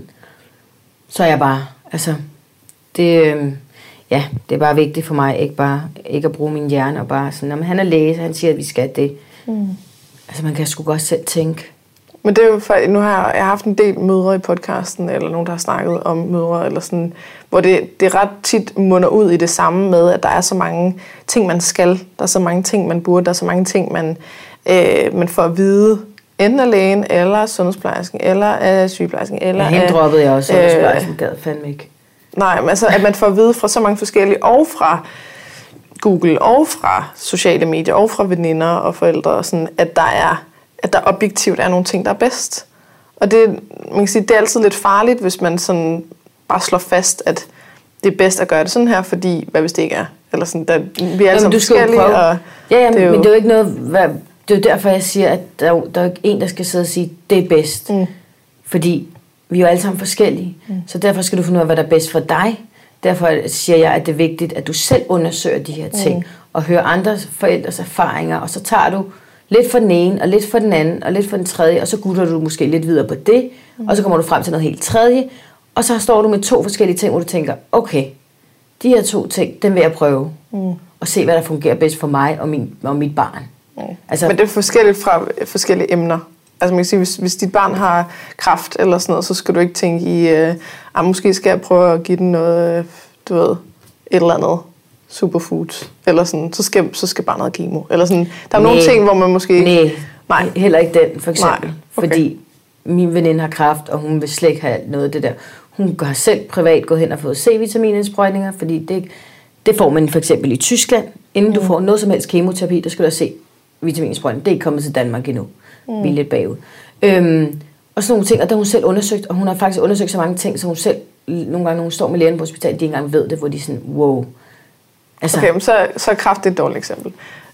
så er jeg bare, altså, det, øh, ja, det er bare vigtigt for mig, ikke bare, ikke at bruge min hjerne og bare sådan, han er læge, han siger, at vi skal det. Mm. Altså, man kan sgu godt selv tænke. Men det er jo for, nu har jeg, jeg har haft en del mødre i podcasten, eller nogen, der har snakket om mødre, eller sådan, hvor det, det ret tit munder ud i det samme med, at der er så mange ting, man skal, der er så mange ting, man burde, der er så mange ting, man Øh, men for at vide, enten af lægen, eller sundhedsplejersken, eller af sygeplejersken, eller ja, hende droppede jeg også, sundhedsplejersken øh, gad fandme ikke. Nej, men altså, at man får at vide fra så mange forskellige, og fra Google, og fra sociale medier, og fra veninder og forældre, og sådan, at der er, at der objektivt er nogle ting, der er bedst. Og det, man kan sige, det er altid lidt farligt, hvis man sådan bare slår fast, at det er bedst at gøre det sådan her, fordi, hvad hvis det ikke er? Eller sådan, der, vi er alle sammen forskellige. Og ja, ja, det er jo, men det er jo ikke noget, hvad, det er jo derfor, jeg siger, at der, der er en, der skal sidde og sige, det er bedst. Mm. Fordi vi er jo alle sammen forskellige. Mm. Så derfor skal du finde ud af, hvad der er bedst for dig. Derfor siger jeg, at det er vigtigt, at du selv undersøger de her ting. Mm. Og hører andre forældres erfaringer. Og så tager du lidt for den ene, og lidt for den anden, og lidt for den tredje. Og så gutter du måske lidt videre på det. Mm. Og så kommer du frem til noget helt tredje. Og så står du med to forskellige ting, hvor du tænker, okay, de her to ting, den vil jeg prøve. Mm. Og se, hvad der fungerer bedst for mig og, min, og mit barn. Mm. Altså, men det er forskelligt fra forskellige emner. Altså man kan sige, hvis, hvis dit barn har kræft eller sådan noget, så skal du ikke tænke i, øh, ah, måske skal jeg prøve at give den noget, du ved, et eller andet superfood, eller sådan, så skal, så skal barnet have kemo. Eller sådan. Der er nej, nogle ting, hvor man måske ikke... Nej, nej. Heller ikke den, for eksempel. Nej. Okay. Fordi min veninde har kræft, og hun vil slet ikke have noget af det der. Hun har selv privat gået hen og fået C-vitaminindsprøjtninger, fordi det, det får man for eksempel i Tyskland. Inden mm. du får noget som helst kemoterapi, der skal du se vitaminindsprøjtning. Det er ikke kommet til Danmark endnu. Mm. Vi er lidt bagud. Øhm, og sådan nogle ting, og der har hun selv undersøgt, og hun har faktisk undersøgt så mange ting, så hun selv, nogle gange, når hun står med lægen på hospitalet, de ikke engang ved det, hvor de er sådan, wow. Altså. Okay, men så, så er kræft et dårligt eksempel.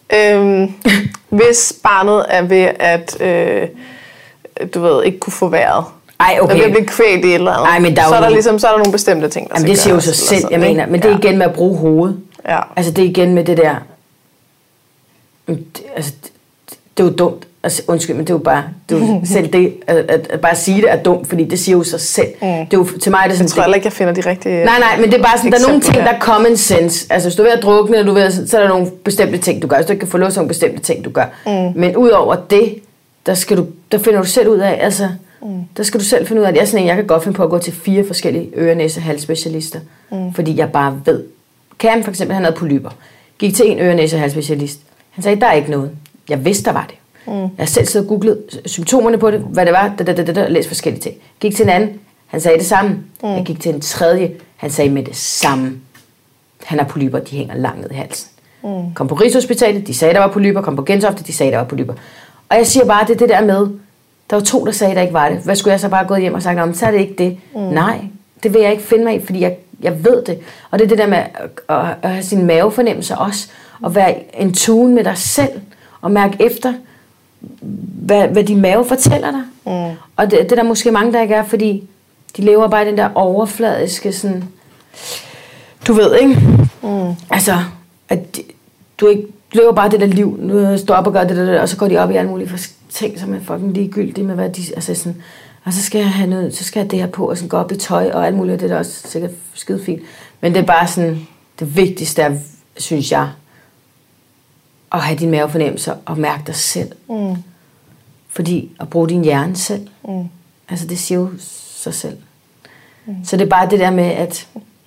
Øhm, hvis barnet er ved at, øh, du ved, ikke kunne få vejret, ej, okay. der vil blive kvælt i et eller andet, ej, men der så, er der ligesom, så er der nogle bestemte ting, der jamen, skal det siger jo sig selv, jeg mener, men det er igen med at bruge hovedet. Ja. Altså det er igen med det der, altså det, det er jo dumt. Altså, undskyld, men det er jo bare, det er jo selv det, at, at, at bare sige det er dumt, fordi det siger jo sig selv. Mm. Det er jo, til mig er det sådan... Jeg tror heller ikke, jeg finder de rigtige... Nej, nej, men det er bare sådan, der er nogle ting, der er common sense. Altså, hvis du er ved at drukne, eller du er ved at, så er der nogle bestemte ting, du gør. Hvis du ikke kan få lov til nogle bestemte ting, du gør. Mm. Men ud over det, der, skal du, der finder du selv ud af, altså, mm. der skal du selv finde ud af, at jeg er sådan en, jeg kan godt finde på at gå til fire forskellige øre-næse-halsspecialister, mm. fordi jeg bare ved Cam for eksempel, han havde polypper. Gik til en øre, næse og halsspecialist. Han sagde, der er ikke noget. Jeg vidste, der var det. Mm. Jeg har selv siddet og googlet symptomerne på det, hvad det var, da, da, da, da, da, læst forskellige ting. Gik til en anden, han sagde det samme. Mm. Jeg gik til en tredje, han sagde med det samme. Han har polypper, de hænger langt ned i halsen. Mm. Kom på Rigshospitalet, de sagde, der var polypper. Kom på Gentofte, de sagde, der var polypper. Og jeg siger bare, det er det der med, der var to, der sagde, der ikke var det. Hvad skulle jeg så bare gå hjem og sagt, om så er det ikke det? Mm. Nej, det vil jeg ikke finde mig i, fordi jeg, jeg ved det. Og det er det der med at, at, at have sin mavefornemmelse også, og være en tune med dig selv, og mærke efter, hvad, hvad din mave fortæller dig. Mm. Og det, det er der måske mange, der ikke er, fordi de lever bare i den der overfladiske, sådan, du ved, ikke? Mm. Altså, at du ikke du lever bare det der liv, nu står op og gør det der, og så går de op i alle mulige ting, som er fucking ligegyldige med, hvad de, altså sådan, og så skal jeg have noget, så skal jeg det her på, og sådan gå op i tøj, og alt muligt, og det er da også sikkert skide fint. Men det er bare sådan, det vigtigste er, synes jeg, at have din mavefornemmelse, og mærke dig selv. Mm. Fordi, at bruge din hjerne selv, mm. altså det siger jo sig selv. Mm. Så det er bare det der med, at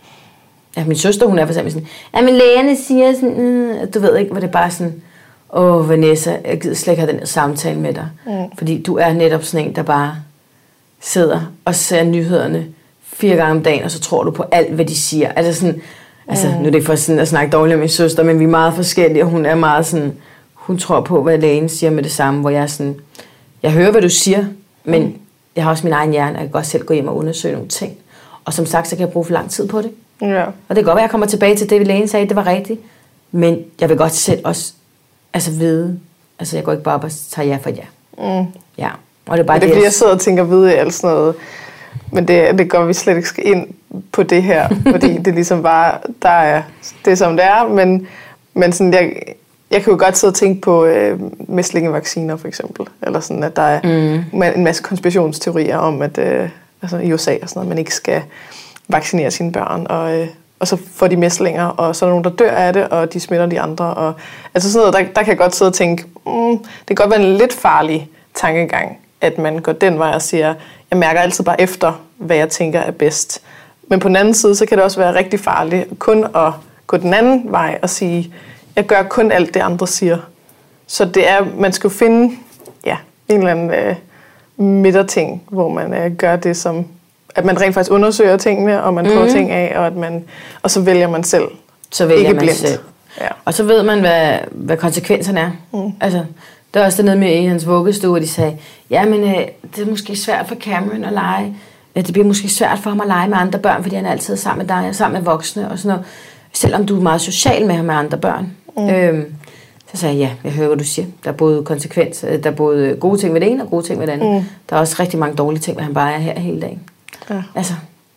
ja, min søster, hun er for eksempel sådan, ja, men lægerne siger sådan, øh, du ved ikke, hvor det er bare sådan, åh, Vanessa, jeg gider slet ikke have den her samtale med dig. Mm. Fordi du er netop sådan en, der bare sidder og ser nyhederne fire gange om dagen, og så tror du på alt, hvad de siger. Altså sådan, altså, mm. nu er det for sådan at snakke dårligt om min søster, men vi er meget forskellige, og hun er meget sådan, hun tror på, hvad lægen siger med det samme, hvor jeg er sådan, jeg hører, hvad du siger, men mm. jeg har også min egen hjerne, og jeg kan godt selv gå hjem og undersøge nogle ting. Og som sagt, så kan jeg bruge for lang tid på det. Ja. Og det kan godt være, at jeg kommer tilbage til det, lægen sagde, det var rigtigt. Men jeg vil godt selv også altså vide, altså jeg går ikke bare op og tager ja for ja. Mm. Ja. Og det er bare men det er fordi, jeg sidder og tænker videre i alt sådan noget. Men det, det går vi slet ikke skal ind på det her, fordi det er ligesom bare, der er det som det er, men, men sådan, jeg, jeg kan jo godt sidde og tænke på øh, mæslingevacciner for eksempel, eller sådan, at der er mm. en masse konspirationsteorier om, at øh, altså i U S A og sådan noget, man ikke skal vaccinere sine børn, og, øh, og så får de mæslinger, og så er der nogen, der dør af det, og de smitter de andre, og altså sådan noget, der, der kan jeg godt sidde og tænke, mm, det kan godt være en lidt farlig tankegang, at man går den vej og siger, jeg mærker altid bare efter, hvad jeg tænker er bedst. Men på den anden side, så kan det også være rigtig farligt kun at gå den anden vej og sige, jeg gør kun alt det, andre siger. Så det er, man skal jo finde ja, en eller anden øh, midterting, hvor man øh, gør det, som at man rent faktisk undersøger tingene, og man prøver mm. ting af, og, at man, og så vælger man selv. Så vælger ikke man blindt. Selv. Ja. Og så ved man, hvad, hvad konsekvenserne er. Mm. Altså, der er også dernede med i hans vuggestue, hvor de sagde, ja, men øh, det er måske svært for Cameron at lege. Det bliver måske svært for ham at lege med andre børn, fordi han er altid sammen med dig, og sammen med voksne, og sådan noget. Selvom du er meget social med ham med andre børn. Mm. Øhm, så sagde jeg, ja, jeg hører, hvad du siger. Der er både konsekvenser, der er både gode ting ved det ene, og gode ting ved det andet. Mm. Der er også rigtig mange dårlige ting, ved han bare er her hele dagen. Ja. Altså.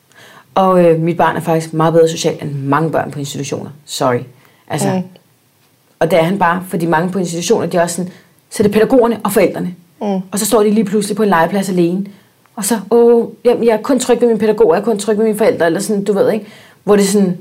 Og øh, mit barn er faktisk meget bedre socialt end mange børn på institutioner. Sorry. Altså. Mm. Og det er han bare, fordi mange på institutioner, de er også sådan, så det er pædagogerne og forældrene. Mm. Og så står de lige pludselig på en legeplads alene. Og så, åh, jeg, jeg er kun tryg ved min pædagog, jeg er kun tryg ved mine forældre, eller sådan, du ved ikke. Hvor det er sådan,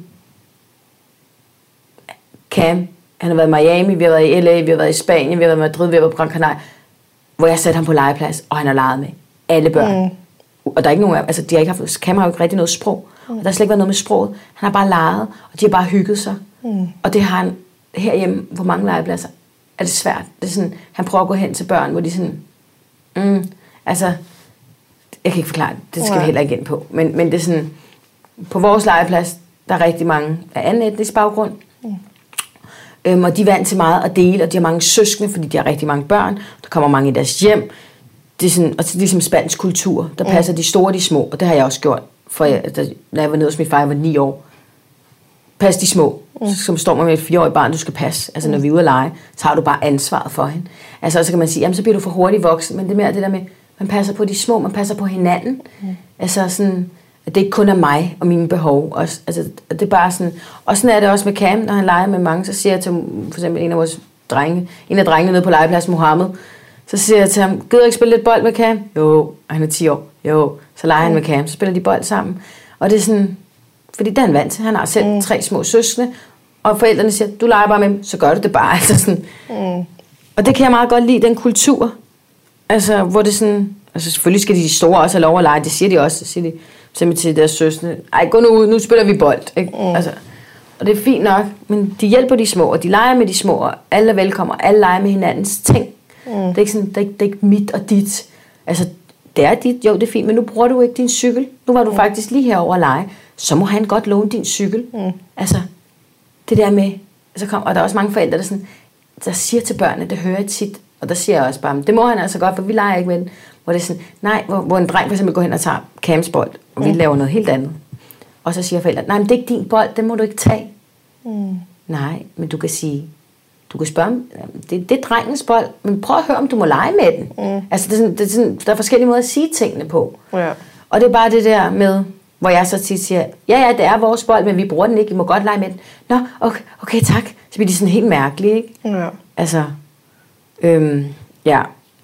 Cam, han har været i Miami, vi har været i L A, vi har været i Spanien, vi har været i Madrid, vi har været på Gran Canaria, hvor jeg satte ham på legeplads, og han har leget med alle børn. Mm. Og der er ikke nogen, altså de har ikke haft, Cam har jo ikke rigtig noget sprog, mm. og der har slet ikke været noget med sproget. Han har bare leget, og de har bare hygget sig. Mm. Og det har han herhjemme på mange legepladser. Er det svært. Det er sådan, han prøver at gå hen til børn, hvor de sådan, mm, altså, jeg kan ikke forklare det, det skal ja. vi heller ikke ind på. Men, men det er sådan, på vores legeplads, der er rigtig mange af anden etnisk baggrund. Mm. Øhm, og de er vant til meget at dele, og de har mange søskende, fordi de har rigtig mange børn. Der kommer mange i deres hjem. Det er sådan, og det er ligesom spansk kultur. Der passer mm. de store og de små, og det har jeg også gjort. For jeg, da, da jeg var nede hos min far, jeg var ni år. Pas de små, mm. som står med et fireårigt barn, du skal passe. Altså når vi er ude at lege, så har du bare ansvaret for hende. Altså så kan man sige, jamen så bliver du for hurtigt voksen, men det er mere det der med, man passer på de små, man passer på hinanden. Mm. Altså sådan, at det ikke kun er mig og mine behov. Og, altså, det er bare sådan, og sådan er det også med Cam, når han leger med mange, så siger jeg til for eksempel en af vores drenge, en af drengene nede på legepladsen, Mohammed, så siger jeg til ham, gider du ikke spille lidt bold med Cam? Jo, og han er ti år. Jo, så leger mm. han med Cam, så spiller de bold sammen. Og det er sådan, fordi det er han vant til. Han har selv mm. tre små søskende, og forældrene siger, du leger bare med dem, så gør du det bare. Altså sådan. Mm. Og det kan jeg meget godt lide, den kultur. Altså, hvor det sådan, altså selvfølgelig skal de store også have lov at lege, det siger de også, det siger de simpelthen til deres søskende, ej, gå nu ud, nu spiller vi bold. Ikke? Mm. Altså, og det er fint nok, men de hjælper de små, og de leger med de små, og alle er velkommen, og alle leger med hinandens ting. Mm. Det er ikke sådan, det er ikke, det er ikke mit og dit. Altså, det er dit, jo, det er fint, men nu bruger du ikke din cykel. Nu var du mm. faktisk lige herover at lege. Så må han godt låne din cykel. Mm. Altså, det der med, så kom, og der er også mange forældre, der, sådan, der siger til børnene, det hører jeg tit, og der siger jeg også bare, det må han altså godt, for vi leger ikke med den. Hvor det er sådan, nej, hvor, hvor en dreng for eksempel går hen og tager campsbold, og vi mm. laver noget helt andet. Og så siger forældrene, nej, men det er ikke din bold, den må du ikke tage. Mm. Nej, men du kan sige, du kan spørge, det, det er drengens bold, men prøv at høre, om du må lege med den. Mm. Altså, det er sådan, det er sådan, der er forskellige måder at sige tingene på. Ja. Og det er bare det der med, hvor jeg så tit siger, ja, ja, det er vores bold, men vi bruger den ikke, vi må godt lege med den. Nå, okay, okay tak. Så bliver de sådan helt mærkelige, ikke? Ja. Altså, øhm, ja.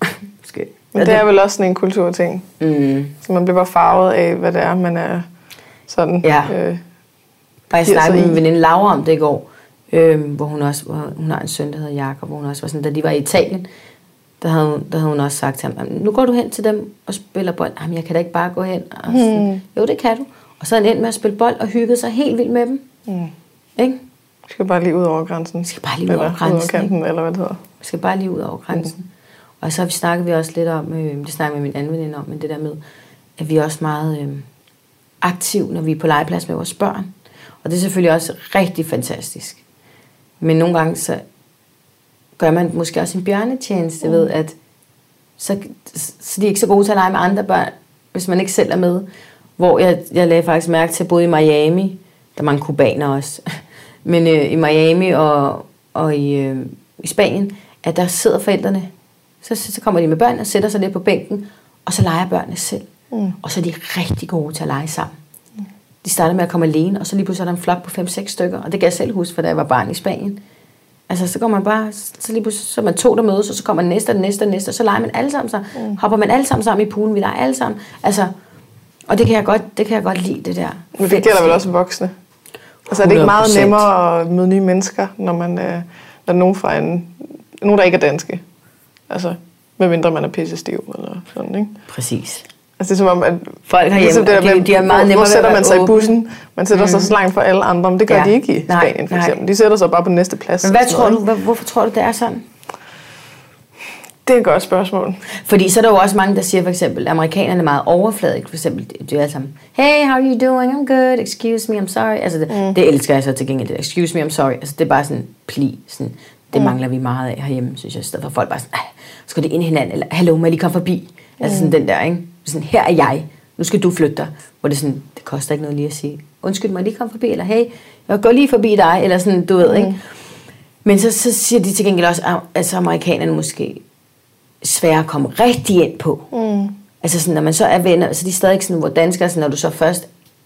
Men det er vel også sådan en kulturting. Mm. Så man bliver bare farvet af, hvad det er, man er sådan... Ja. Øh, og jeg snakkede med min veninde Laura om det i går, øh, hvor hun også, hvor hun har en søn, der hedder Jakob, hvor hun også var sådan, da de var i Italien, der havde, hun, der havde hun også sagt til ham, nu går du hen til dem og spiller bold. Jamen, jeg kan da ikke bare gå hen. Og sådan, mm. Jo, det kan du. Og så er han endt med at spille bold og hyggede sig helt vildt med dem. Mm. Ikke? Vi skal bare lige ud over grænsen. Vi skal bare lige ud over grænsen. Ud over kanten, eller hvad det hedder. Vi skal bare lige ud over grænsen. Mm. Og så snakkede vi også lidt om, øh, det snakkede med min anden veninde om, men det der med, at vi er også meget øh, aktive, når vi er på legeplads med vores børn. Og det er selvfølgelig også rigtig fantastisk. Men nogle gange, så gør man måske også en bjørnetjeneste mm. ved, at så, så de er ikke så gode til at lege med andre børn, hvis man ikke selv er med. Hvor jeg, jeg lagde faktisk mærke til, både i Miami, der er mange kubaner også, men øh, i Miami og, og i, øh, i Spanien, at der sidder forældrene. Så, så kommer de med børn og sætter sig lidt på bænken, og så leger børnene selv. Mm. Og så er de rigtig gode til at lege sammen. Mm. De starter med at komme alene, og så lige pludselig er der en flok på fem seks stykker. Og det kan jeg selv huske, for da jeg var barn i Spanien. Altså, så går man bare, så lige pludselig, så er man to, der mødes, og så kommer den næste, og den næste, og den næste, og så leger man alle sammen sammen. Mm. Hopper man alle sammen sammen i poolen, vi leger alle sammen. Altså, og det kan jeg godt, det kan jeg godt lide, det der. Men det gælder vel også voksne? Altså, er det ikke meget nemmere at møde nye mennesker, når man øh, når nogen fra en, nogen, der ikke er danske? Altså, medmindre man er pissestiv eller sådan, ikke? Præcis. Altså, det er som om, at folk herhjemme, det der de, med, de er meget hvor, hvor sætter man sig åben i bussen? Man sætter mm. sig så langt for alle andre, men det gør ja. de ikke i nej, Spanien, for eksempel. De sætter sig bare på næste plads. Men hvad tror du, hvad, hvorfor tror du, det er sådan? Det er et godt spørgsmål. Fordi så er der jo også mange, der siger for eksempel, at amerikanerne er meget overfladiske. For eksempel, de er alle sammen, hey, how are you doing? I'm good. Excuse me, I'm sorry. Altså, det, mm. det elsker jeg så til gengæld. Excuse me, I'm sorry. Altså, det er bare sådan, please. Sådan, det mm. mangler vi meget af herhjemme, synes jeg. For folk bare sådan, skal det ind i hinanden? Eller, hallo, må jeg lige komme forbi? Mm. Altså sådan den der, ikke? Sådan, her er jeg. Nu skal du flytte dig. Hvor det sådan, det koster ikke noget lige at sige, undskyld, må jeg lige komme forbi? Eller, hey, jeg går lige forbi dig. Eller sådan, du ved, mm. ikke? Men så, så siger de til gengæld også, at altså, amerikanerne måske svære at komme rigtig ind på. Mm. Altså sådan, når man så er venner, så de er stadig sådan, hvor danskere, sådan, når du så først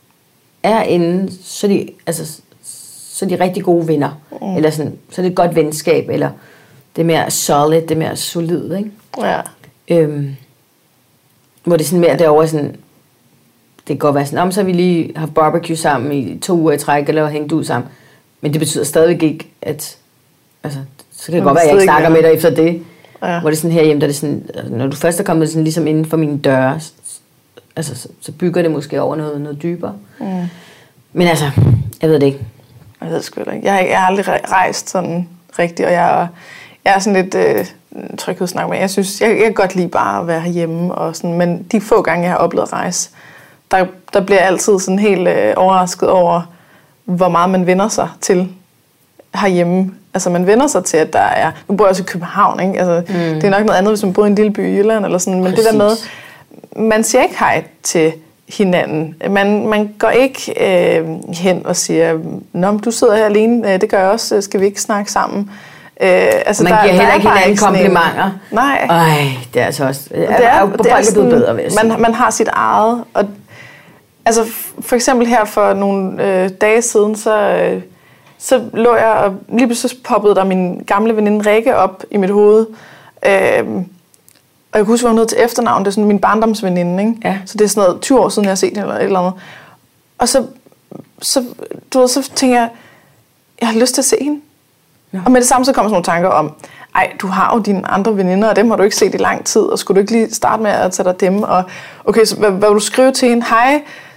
er inde, så er de, altså, så er de rigtig gode venner. Mm. Eller sådan, så er det et godt venskab, eller det er mere solid, det er mere solid, ikke? Ja. Øhm, hvor det er sådan mere derovre sådan, det kan godt være sådan, om så har vi lige haft barbecue sammen i to uger i træk, eller hængt ud sammen. Men det betyder stadigvæk ikke, at, altså, så kan det godt være, at jeg ikke snakker med dig efter det. Ja. Hvor det er sådan herhjemme, der er det sådan, når du først er kommet sådan ligesom inden for mine døre, altså, så, så bygger det måske over noget, noget dybere. Mm. Men altså, jeg ved det ikke. Jeg ved sgu ikke. Jeg har, jeg har aldrig rejst sådan rigtigt, og jeg, jeg er sådan lidt øh, tryghedssnak med. Jeg synes, jeg, jeg kan godt lide bare at være herhjemme, og sådan, men de få gange, jeg har oplevet at rejse, der, der bliver jeg altid sådan helt øh, overrasket over, hvor meget man vender sig til herhjemme. Altså, man vender sig til, at der er... Nu bor jeg også i København, ikke? Altså, mm. det er nok noget andet, hvis man bor i en lille by i Jylland, eller sådan. Men præcis. Det der med... Man siger ikke hej til hinanden. Man, man går ikke øh, hen og siger, nå, du sidder her alene, det gør jeg også, skal vi ikke snakke sammen? Øh, altså, man der, giver der heller ikke hinanden komplimenter. Nej. Ej, det er altså også... Det er, er, det er sådan, bedre, vil jeg sige. Man, man har sit eget. Og, altså, for eksempel her for nogle øh, dage siden, så... Øh, så lå jeg, og lige pludselig poppede der min gamle veninde Rikke op i mit hoved. Øhm, og jeg kunne huske, at hun var nået til efternavn. Det er sådan min barndomsveninde, ikke? Ja. Så det er sådan noget tyve år siden, jeg har set hende, eller et eller andet. Og så, så, du ved, så tænker jeg, jeg har lyst til at se hende. Ja. Og med det samme, så kommer sådan nogle tanker om, ej, du har jo dine andre veninder, og dem har du ikke set i lang tid, og skulle du ikke lige starte med at tage dig dem? Og okay, så hvad, hvad vil du skrive til hende? Hej,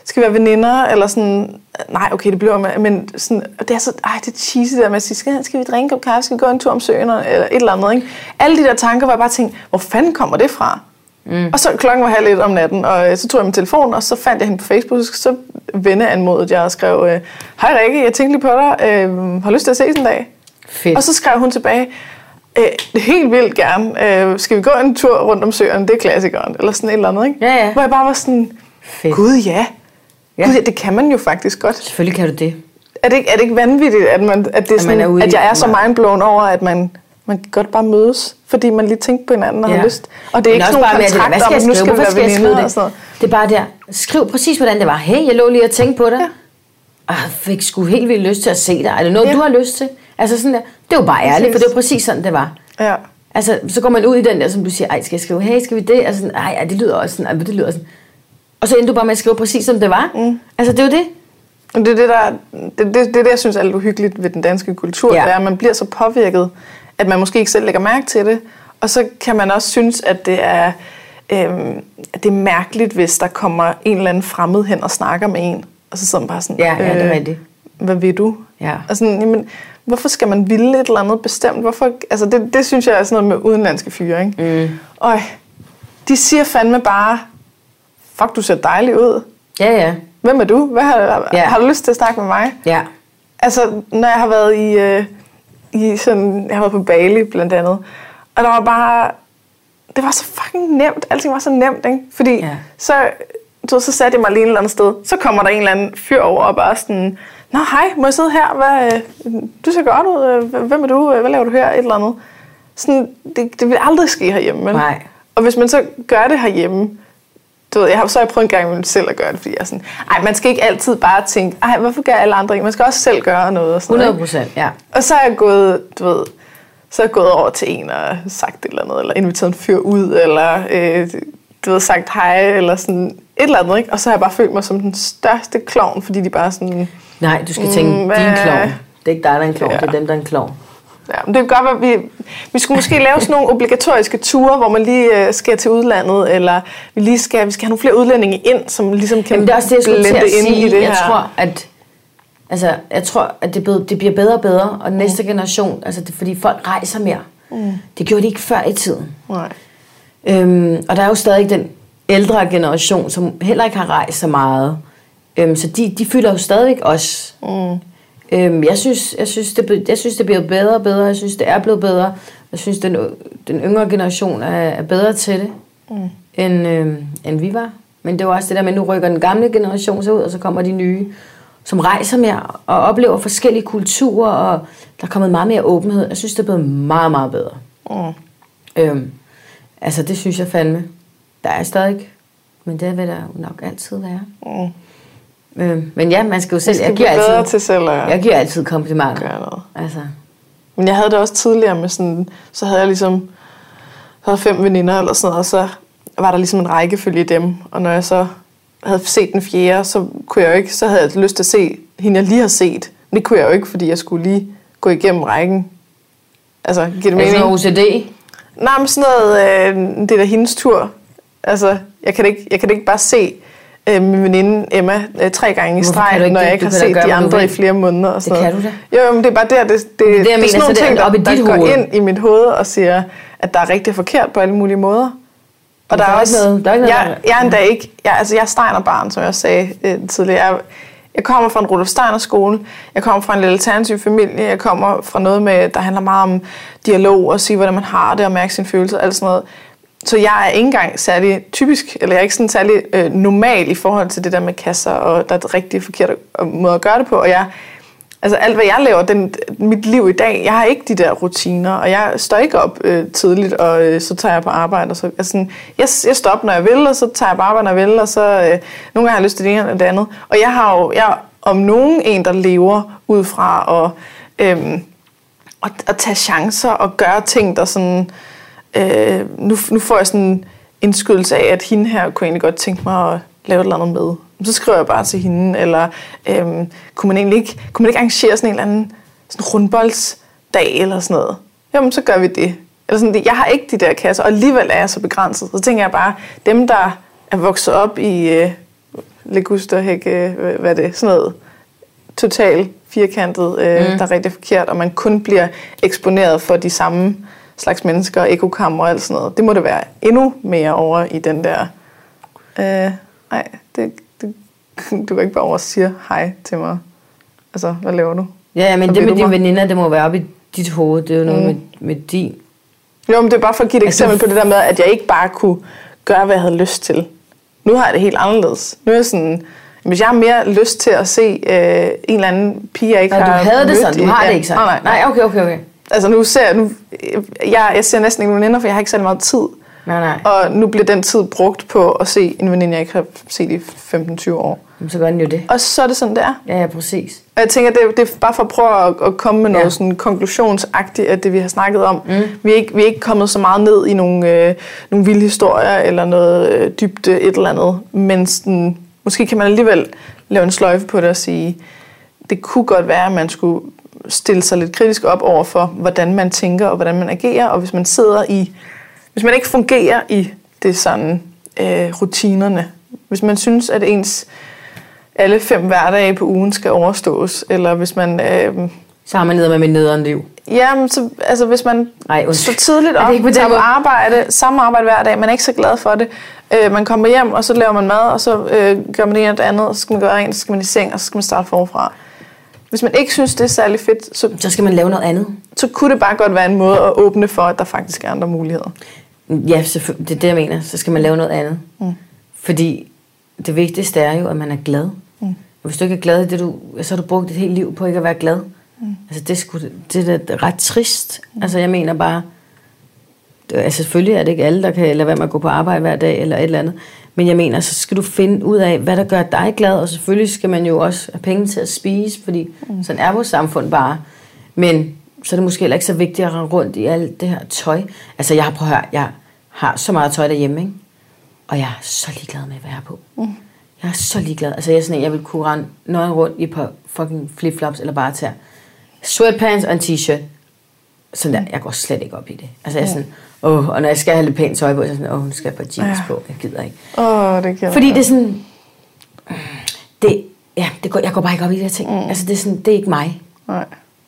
skal vi være veninder, eller sådan, nej, okay, det bliver med, men sådan, det er så, ej, det er cheesy der med at sige, skal, skal vi drikke en kop kaffe, skal vi gå en tur om søen, eller et eller andet, ikke? Alle de der tanker, var jeg bare tænkt, hvor fanden kommer det fra? Mm. Og så klokken var halv et om natten, og så tog jeg min telefon, og så fandt jeg hende på Facebook, så venneanmodede jeg og skrev, hej Rikke, jeg tænkte lige på dig, øh, har lyst til at ses en dag? Fedt. Og så skrev hun tilbage, øh, helt vildt gerne, øh, skal vi gå en tur rundt om søerne, det er klassikeren, eller sådan et eller andet, ikke? Ja, ja. Hvor jeg bare var sådan, fedt. Gud ja. Ja. Gud, ja, det kan man jo faktisk godt. Selvfølgelig kan du det. Er det ikke, er det ikke vanvittigt, at, man, at, det er sådan, at, man er at jeg er så mindblown over, at man, man kan godt bare mødes, fordi man lige tænker på hinanden og ja. har lyst. Og det er men ikke sådan nogle kontrakter, om, at nu skal vi være veninder og sådan noget. Det er bare der. Skriv præcis, hvordan det var. Hey, jeg lå lige og tænkte på dig. Ja. Og jeg fik sgu helt vildt lyst til at se dig. Er det noget, ja. du har lyst til? Altså sådan der. Det var bare ærligt, for det var præcis sådan, det var. Ja. Altså, så går man ud i den der, som du siger, ej, skal jeg skrive, hey, skal vi det? Altså sådan, ej, det lyder også sådan, ej, det lyder sådan. Og så endte du bare med at skrive præcis, som det var. Mm. Altså, det er jo det. Og det er det, der, det, det, det, det, jeg synes er lidt uhyggeligt ved den danske kultur, ja. Det er, at man bliver så påvirket, at man måske ikke selv lægger mærke til det. Og så kan man også synes, at det er, øhm, at det er mærkeligt, hvis der kommer en eller anden fremmed hen og snakker med en. Og så sidder man bare sådan, ja, ja, det er rigtigt. Øh, hvad vil du? Ja. Og sådan, jamen, hvorfor skal man ville et eller andet bestemt? Hvorfor? Altså, det, det synes jeg er sådan noget med udenlandske fyre, ikke? Mm. Og de siger fandme bare, fuck, du ser dejlig ud. Ja, ja. Hvem er du? Hvad har, ja. har du lyst til at snakke med mig? Ja. Altså, når jeg har været i, øh, i sådan, jeg har været på Bali blandt andet, og der var bare, det var så fucking nemt. Alting var så nemt, ikke? Fordi ja. så, så, så satte jeg mig lige et eller andet sted. Så kommer der en eller anden fyr over og bare sådan, nå hej, må jeg sidde her? Hvad, du ser godt ud. Hvem er du? Hvad laver du her? Et eller andet. Sådan, det, det vil aldrig ske herhjemme. Men. Nej. Og hvis man så gør det herhjemme, du ved, jeg har så har jeg prøvet en gang med selv at gøre det, fordi jeg er sådan, ej, man skal ikke altid bare tænke, ej, hvorfor gør alle andre ikke? Man skal også selv gøre noget. Og sådan hundrede procent, ja. Og så er jeg gået, du ved, så er jeg gået over til en og sagt et eller andet, eller inviteret en fyr ud, eller øh, du ved, sagt hej, eller sådan et eller andet, ikke? Og så har jeg bare følt mig som den største klovn, fordi de bare sådan... Nej, du skal tænke, mm, din klovn. Det er ikke dig, der er en klovn, ja. Det er dem, der er en klovn. Ja, men det kan godt være, vi, vi skulle måske lave sådan nogle obligatoriske ture, hvor man lige øh, skal til udlandet, eller vi lige skal, vi skal have nogle flere udlændinge ind, som ligesom kan blende ind i det jeg her. Tror, at, altså, jeg tror, at det, blevet, det bliver bedre og bedre, og næste mm. generation, altså det, fordi folk rejser mere. Mm. Det gjorde de ikke før i tiden. Nej. Øhm, og der er jo stadig den ældre generation, som heller ikke har rejst så meget. Øhm, så de, de fylder jo stadigvæk også. Mm. Øhm, jeg, synes, jeg, synes, det, jeg synes, det bliver bedre og bedre. Jeg synes, det er blevet bedre. Jeg synes, den, den yngre generation er, er bedre til det, mm. end, øhm, end vi var. Men det var også det der med, at nu rykker den gamle generation så ud, og så kommer de nye, som rejser mere og oplever forskellige kulturer, og der er kommet meget mere åbenhed. Jeg synes, det er blevet meget, meget bedre. Mm. Øhm, altså, det synes jeg fandme. Der er stadig, men det vil der nok altid være. Mm. Øhm, men ja, man skal jo selv... Skal jeg, giver altid, til selv at jeg giver altid komplimenter. Altså. Men jeg havde det også tidligere med sådan... Så havde jeg ligesom... Så havde fem veninder eller sådan noget, og så var der ligesom en rækkefølge i dem. Og når jeg så havde set den fjerde, så kunne jeg jo ikke... Så havde jeg lyst til at se hende, jeg lige har set. Men det kunne jeg jo ikke, fordi jeg skulle lige gå igennem rækken. Altså, giver det mening? Altså O C D? Nej, men sådan noget... Øh, det er da hendes tur. Altså, jeg kan det ikke, jeg kan det ikke bare se... min veninde Emma øh, tre gange i streg, når jeg ikke har set de andre i flere måneder. Og sådan det noget. kan du da. Jo, men det er bare der, det, det, det, det, det er mener, sådan nogle ting, der, der går hoved. ind i mit hoved og siger, at der er rigtig forkert på alle mulige måder. Og der, der er også, noget, der er ikke noget, jeg, jeg er endda ikke, jeg, altså jeg er Steiner-barn, som jeg sagde øh, tidligere. Jeg, jeg kommer fra en Rudolf Steiner skole, jeg kommer fra en lidt alternativ familie, jeg kommer fra noget med, der handler meget om dialog og sige, hvordan man har det og mærke sine følelser og alt sådan noget. Så jeg er ikke engang særlig typisk, eller jeg er ikke sådan særlig øh, normal i forhold til det der med kasser, og der er et rigtig forkert måde at gøre det på. Og jeg, altså alt hvad jeg laver, den, mit liv i dag, jeg har ikke de der rutiner, og jeg står ikke op øh, tidligt, og øh, så tager jeg på arbejde. Og så, altså, jeg, jeg står op, når jeg vil, og så tager jeg på arbejde, når jeg vil, og så øh, nogle gange har jeg lyst til det ene eller det andet. Og jeg har jo jeg er om nogen en, der lever ud fra at, øh, at, at tage chancer og gøre ting, der sådan... Øh, nu, nu får jeg sådan en indskydelse af, at hende her kunne egentlig godt tænke mig at lave et eller andet med. Så skriver jeg bare til hende, eller øh, kunne man egentlig ikke, kunne man ikke arrangere sådan en eller anden sådan rundboldsdag eller sådan noget? Jamen, så gør vi det. Eller sådan, jeg har ikke de der kasser, og alligevel er jeg så begrænset. Så tænker jeg bare, dem der er vokset op i, øh, ligusterhække, hvad er det, sådan noget totalt firkantet, øh, mm. der er rigtig forkert, og man kun bliver eksponeret for de samme slags mennesker, ekokammer og alt sådan noget. Det må det være endnu mere over i den der... Øh, nej, det, det, du går ikke bare over og siger hej til mig. Altså, hvad laver du? Ja, men det med dine veninder, det må være op i dit hoved. Det er jo noget mm. med, med din... Jo, men det er bare for at give et altså, eksempel på det der med, at jeg ikke bare kunne gøre, hvad jeg havde lyst til. Nu har jeg det helt anderledes. Nu er jeg sådan... Hvis jeg har mere lyst til at se øh, en eller anden pige, jeg ikke Nå, har du havde det sådan, du har ja, det ikke sådan. Nej, nej. nej, okay, okay, okay. Altså nu ser jeg... Nu, jeg, jeg ser næsten ikke nogen veninder, for jeg har ikke særlig meget tid. Nej, nej. Og nu bliver den tid brugt på at se en veninde, jeg ikke har set i femten til tyve år. Jamen, så gør den jo det. Og så er det sådan, det er. Ja, ja, præcis. Og jeg tænker, det, det er bare for at prøve at, at komme med noget ja. sådan konklusionsagtigt af det, vi har snakket om. Mm. Vi, er ikke, vi er ikke kommet så meget ned i nogle, øh, nogle vilde historier, eller noget øh, dybt et eller andet. Men sådan, måske kan man alligevel lave en sløjfe på det og sige, det kunne godt være, at man skulle stille sig lidt kritisk op over for, hvordan man tænker og hvordan man agerer. Og hvis man sidder i... Hvis man ikke fungerer i det sådan øh, rutinerne, hvis man synes, at ens alle fem hverdage på ugen skal overstås, eller hvis man... Øh, så har man ned med mit nederen liv. Ja, men så, altså hvis man Ej, så tidligt op, tager på arbejde, samme arbejde hver dag, man er ikke så glad for det. Øh, man kommer hjem, og så laver man mad, og så øh, gør man det ene og det andet, og så skal man gøre rent, så skal man i seng, og så skal man starte forfra. Hvis man ikke synes, det er særlig fedt, så, så skal man lave noget andet. Så kunne det bare godt være en måde at åbne for, at der faktisk er andre muligheder. Ja, det er det, jeg mener. Så skal man lave noget andet. Mm. Fordi det vigtigste er jo, at man er glad. Mm. Og hvis du ikke er glad i det, du, så har du brugt dit hele liv på ikke at være glad. Mm. Altså, det er, sgu, det er ret trist. Mm. Altså, jeg mener bare... Det, altså, selvfølgelig er det ikke alle, der kan lade være med at gå på arbejde hver dag, eller et eller andet. Men jeg mener, så skal du finde ud af, hvad der gør dig glad. Og selvfølgelig skal man jo også have penge til at spise, fordi mm. sådan er vores samfund bare. Men så er det måske heller ikke så vigtigt at rende rundt i alt det her tøj. Altså, jeg har prøvet at høre, jeg har så meget tøj derhjemme, ikke? Og jeg er så ligeglad med, hvad jeg har på. Mm. Jeg er så ligeglad. Altså, jeg er sådan, jeg vil kunne rende nøje rundt i på fucking flip-flops eller bare tage sweatpants og en t-shirt. Sådan der, jeg går slet ikke op i det. Altså, jeg er sådan, åh, og når jeg skal have lidt pænt tøj på, så er jeg sådan, åh, nu skal jeg på jeans ja. på. Jeg gider ikke. Åh, oh, det kan Fordi det er sådan, det, ja, det går, jeg går bare ikke op i de her ting. Mm. Altså, det er sådan, det er ikke mig. Nej.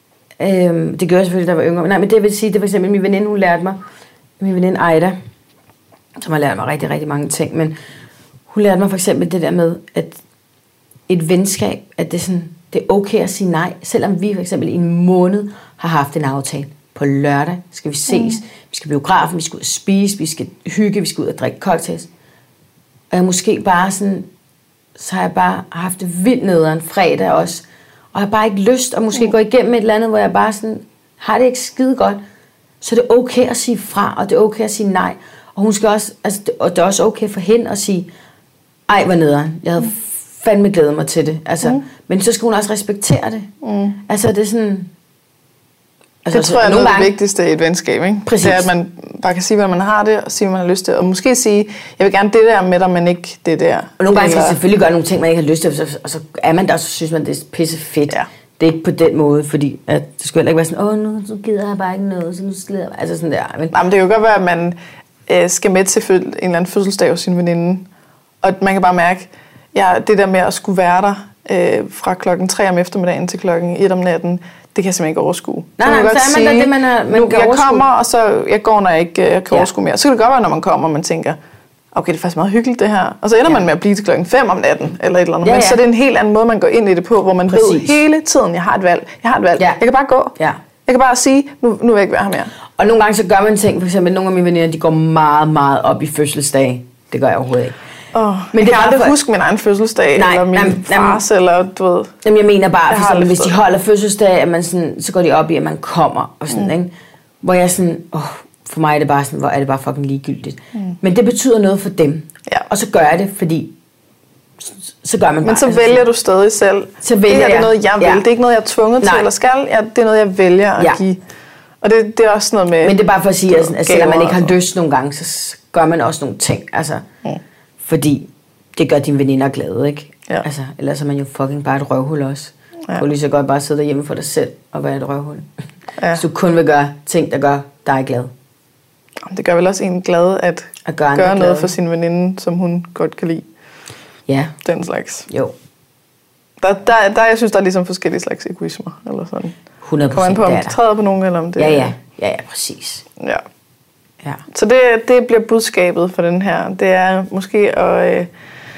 Øhm, det gør jeg selvfølgelig, da jeg var yngre. Nej, men det vil sige, det var for eksempel min veninde, hun lærte mig, min veninde Aida, som har lært mig rigtig, rigtig mange ting, men hun lærte mig for eksempel det der med, at et venskab, at det er, sådan, det er okay at sige nej, selvom vi for eksempel i en måned har haft en aftale. På lørdag skal vi ses, mm. vi skal biografen, vi skal ud og spise, vi skal hygge, vi skal ud og drikke cocktails. Og jeg måske bare sådan, så har jeg bare haft det vildt nederen fredag også, og jeg har bare ikke lyst at måske mm. gå igennem et eller andet, hvor jeg bare sådan, har det ikke skide godt, så det er okay at sige fra, og det er okay at sige nej. Og hun skal også, altså, og det er også okay for hende at sige, ej, hvor nederen, jeg havde mm. fandme glædet mig til det. Altså, mm. Men så skal hun også respektere det. Mm. Altså, det er sådan... Altså, det tror jeg er noget af det vigtigste i et venskab, ikke? Præcis. Det er, at man bare kan sige, hvad man har det, og sige, hvad man har lyst til. Og måske sige, jeg vil gerne det der med dig, men ikke det der. Og nogle gange skal man selvfølgelig gøre nogle ting, man ikke har lyst til, og så er man der, og så synes man, det er pisse fedt. Ja. Det er ikke på den måde, fordi at det skulle heller ikke være sådan, åh, nu så gider jeg bare ikke noget, så nu slider jeg. Altså sådan der. Men... Jamen, det kan jo godt være, at man øh, skal med til en eller anden fødselsdag hos sin veninde, og man kan bare mærke, ja, det der med at skulle være der øh, fra klokken tre om eftermiddagen til klokken et om natten, det kan jeg simpelthen ikke overskue. Nej, nej, så er man sige, da det, man, er, man nu, kan jeg overskue. kommer, og så jeg går, når jeg ikke jeg kan ja. overskue mere. Så kan det godt være, når man kommer, og man tænker, okay, det er faktisk meget hyggeligt det her. Og så ender ja. man med at blive til klokken fem om natten, eller et eller andet. Ja, ja. Men så er det en helt anden måde, man går ind i det på, hvor man Præcis. ved hele tiden, jeg har et valg. Jeg har et valg. Ja. Jeg kan bare gå. Ja. Jeg kan bare sige, nu, nu vil jeg ikke være her mere. Og nogle gange så gør man ting, for eksempel nogle af mine veninder, de går meget, meget op i fødselsdag. Det gør jeg overhovedet ikke. Oh, men jeg kan aldrig for... huske min egen fødselsdag, nej, eller min jamen, fars, jamen, eller du ved... Jamen, jeg mener bare, for eksempel, hvis de holder fødselsdag, at man sådan, så går de op i, at man kommer, og sådan, mm. ikke? Hvor jeg sådan, åh, for mig er det bare sådan, hvor er det bare fucking ligegyldigt. Mm. Men det betyder noget for dem. Ja. Og så gør jeg det, fordi... Så gør man bare. Men så vælger sådan, du stadig selv. Så vælger det her jeg. Det er noget, jeg vil. Ja. Det er ikke noget, jeg er tvunget nej. til, eller skal. Ja, det er noget, jeg vælger at ja. give. Og det, det er også noget med... Men det er bare for at sige, at, at selvom man ikke har lyst nogle gange, så gør man også nogle ting. Altså, mm. fordi... Det gør dine veninder glade, ikke? Ja. Altså, ellers er man jo fucking bare et røvhul også. Ja. Du kan lige så godt bare sidde derhjemme for dig selv og være et røvhul. Ja. Hvis du kun vil gøre ting, der gør dig glad. Det gør vel også en glad at, at gøre, gøre noget glade. For sin veninde, som hun godt kan lide. Ja. Den slags. Jo. Der, der, der, jeg synes, der er ligesom forskellige slags egoismer, eller sådan. hundrede procent Kommer an på, om det træder på nogen, eller om det... Ja, ja. Ja, ja, præcis. Ja. Ja. Så det, det bliver budskabet for den her. Det er måske at øh,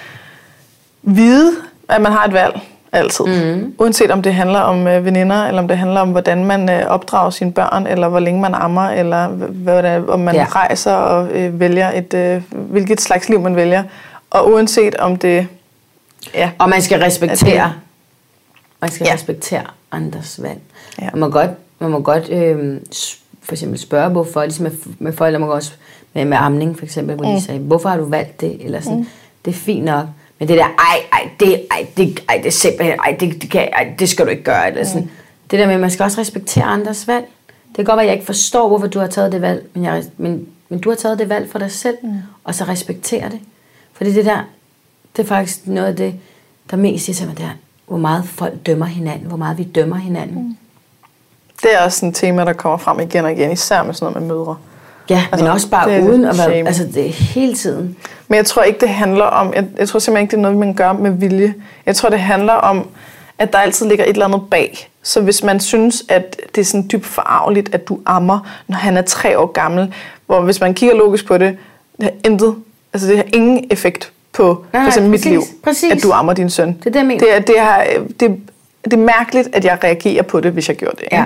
vide, at man har et valg altid. Mm-hmm. Uanset om det handler om øh, veninder, eller om det handler om, hvordan man øh, opdrager sine børn, eller hvor længe man ammer, eller hvad det er, om man ja. rejser og øh, vælger et, øh, hvilket slags liv man vælger. Og uanset om det... Ja, og man skal respektere. Det, man skal ja. respektere andres valg. Ja. Man må godt, man må godt øh, for eksempel spørge, hvorfor, ligesom med, med forældre, man kan også med, med amning for eksempel, hvor mm. de sagde, hvorfor har du valgt det? Eller sådan, mm. det er fint nok. Men det der, ej, ej, det, ej, det, ej, det er simpelthen, ej, det, det, kan, ej, det skal du ikke gøre. Eller sådan. Mm. Det der med, man skal også respektere andres valg. Det kan godt være, at jeg ikke forstår, hvorfor du har taget det valg, men, jeg, men, men du har taget det valg for dig selv, mm. og så respektere det. Fordi det der, det er faktisk noget af det, der mest siger mig der, hvor meget folk dømmer hinanden, hvor meget vi dømmer hinanden. Mm. Det er også et tema, der kommer frem igen og igen, især med sådan noget med mødre. Ja, altså, men også bare uden at være, altså det er hele tiden. Men jeg tror ikke, det handler om, jeg, jeg tror simpelthen ikke, det er noget, man gør med vilje. Jeg tror, det handler om, at der altid ligger et eller andet bag. Så hvis man synes, at det er sådan dybt forarveligt, at du ammer, når han er tre år gammel, hvor hvis man kigger logisk på det, det har intet, altså det har ingen effekt på nej, for eksempel præcis, mit liv, præcis. at du ammer din søn. Det er det, jeg mener. Det er, det, har, det, det er mærkeligt, at jeg reagerer på det, hvis jeg gjorde det. Ja.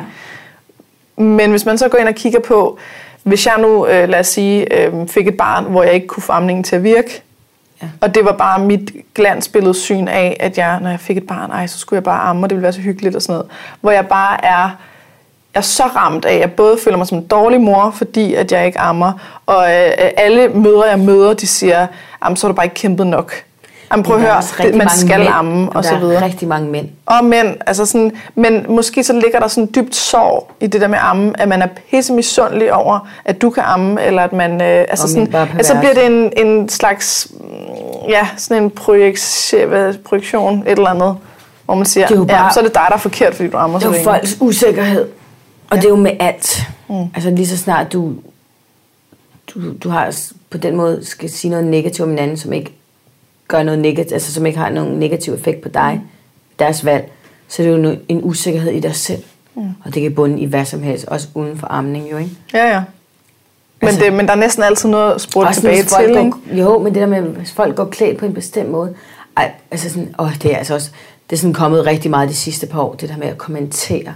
Men hvis man så går ind og kigger på, hvis jeg nu, øh, lad os sige, øh, fik et barn, hvor jeg ikke kunne få amningen til at virke, ja. og det var bare mit glansbillede syn af, at jeg, når jeg fik et barn, ej, så skulle jeg bare amme, og det ville være så hyggeligt og sådan noget, hvor jeg bare er, er så ramt af, at jeg både føler mig som en dårlig mor, fordi at jeg ikke ammer, og øh, alle mødre, jeg møder, de siger, jamen, så har du bare ikke kæmpet nok. Jamen, prøv at høre, det, man skal mænd, amme, og så videre. Der er rigtig mange mænd. Og mænd, altså sådan, men måske så ligger der sådan en dybt sorg i det der med amme, at man er pisse misundelig over, at du kan amme, eller at man, øh, altså sådan, altså bliver det en, en slags, ja, sådan en projektion, projektion, et eller andet, hvor man siger, det bare, ja, så er det dig, der er forkert, fordi du ammer så længe. Det er jo folks usikkerhed, og ja. det er jo med alt. Mm. Altså lige så snart du, du, du har på den måde skal sige noget negativt om en anden, som ikke gør noget negativt, altså som ikke har nogen negativ effekt på dig, mm. deres valg, så det er jo en usikkerhed i dig selv. Mm. Og det kan bunde i hvad som helst, også uden for amning jo, ikke? Ja, ja. Men, altså, det, men der er næsten altid noget at spurgte tilbage til, går, jo, men det der med, hvis folk går klædt på en bestemt måde, ej, altså sådan, åh, det er altså også, det er sådan kommet rigtig meget de sidste par år, det der med at kommentere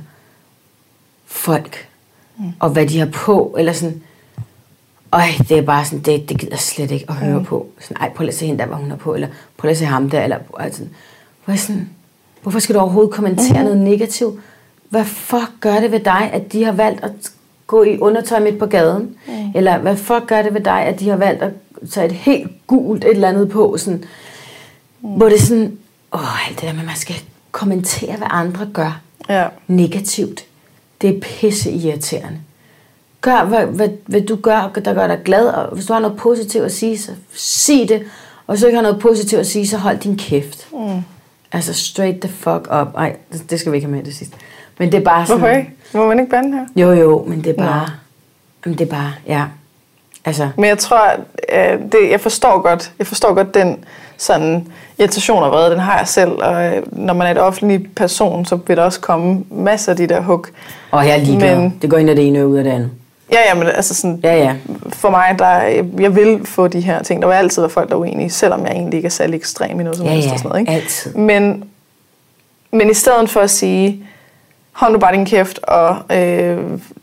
folk, mm. og hvad de har på, eller sådan, øj, det er bare sådan, det, det gider jeg slet ikke at høre mm. på. Sådan, ej, prøv at se hende der, hvad hun har på, eller prøv at se ham der, eller altså, hvor sådan, hvorfor skal du overhovedet kommentere mm. noget negativt? Hvad fuck gør det ved dig, at de har valgt at gå i undertøj midt på gaden? Mm. Eller hvad fuck gør det ved dig, at de har valgt at tage et helt gult et eller andet på? Sådan, mm. hvor det er sådan, åh, alt det der med, man skal kommentere, hvad andre gør ja. negativt. Det er pisse irriterende. Gør, hvad, hvad, hvad du gør, der gør dig glad, og hvis du har noget positivt at sige, så sig det, og hvis du ikke har noget positivt at sige, så hold din kæft. Mm. Altså, straight the fuck up. Ej, det skal vi ikke have med det sidste. Men det er bare sådan... Hvorfor ikke? Må man ikke bande her? Jo, jo, men det er bare... Men det er bare, ja. Altså... Men jeg tror, øh, det, jeg forstår godt, jeg forstår godt den sådan irritation og vrede, den har jeg selv, og øh, når man er et offentlig person, så vil der også komme masser af de der hug. Og jeg er ligeglad. Men, det går ind af det ene og ud af det andet. Ja, ja, men altså sådan, ja, ja. for mig, der, jeg vil få de her ting. Der vil altid være folk, der er uenige, selvom jeg egentlig ikke er særlig ekstrem i noget som ja, helst. Ja, og sådan noget, ikke? altid. Men, men i stedet for at sige, hold nu bare din kæft, og øh,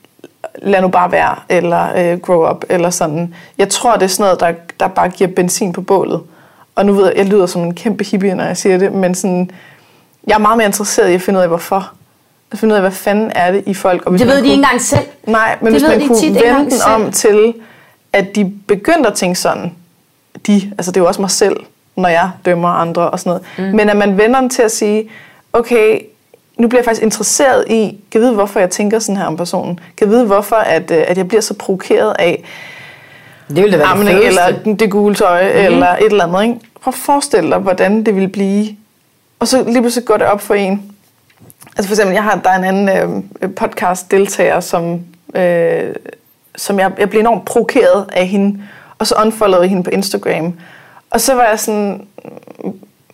lad nu bare være, eller øh, grow up, eller sådan. Jeg tror, det er sådan noget, der, der bare giver benzin på bålet. Og nu ved jeg, jeg lyder som en kæmpe hippie, når jeg siger det, men sådan, jeg er meget mere interesseret i at finde ud af, hvorfor. At finde ud af, hvad fanden er det i folk. Og hvis det ved de kunne, ikke engang selv. Nej, men det hvis man de kunne vende den om til, at de begyndte at tænke sådan, de, altså det er jo også mig selv, når jeg dømmer andre og sådan noget, mm. men at man vender den til at sige, okay, nu bliver jeg faktisk interesseret i, kan vide, hvorfor jeg tænker sådan her om personen, kan vide, hvorfor at, at jeg bliver så provokeret af det ville da være amning, eller det gule tøj, mm-hmm. eller et eller andet. Ikke? Prøv at forestille dig, hvordan det ville blive. Og så lige pludselig går det op for en. Altså for eksempel, jeg har, der er en anden øh, podcast-deltager, som, øh, som jeg, jeg blev enormt provokeret af hende, og så unfollowede hende på Instagram. Og så var jeg sådan,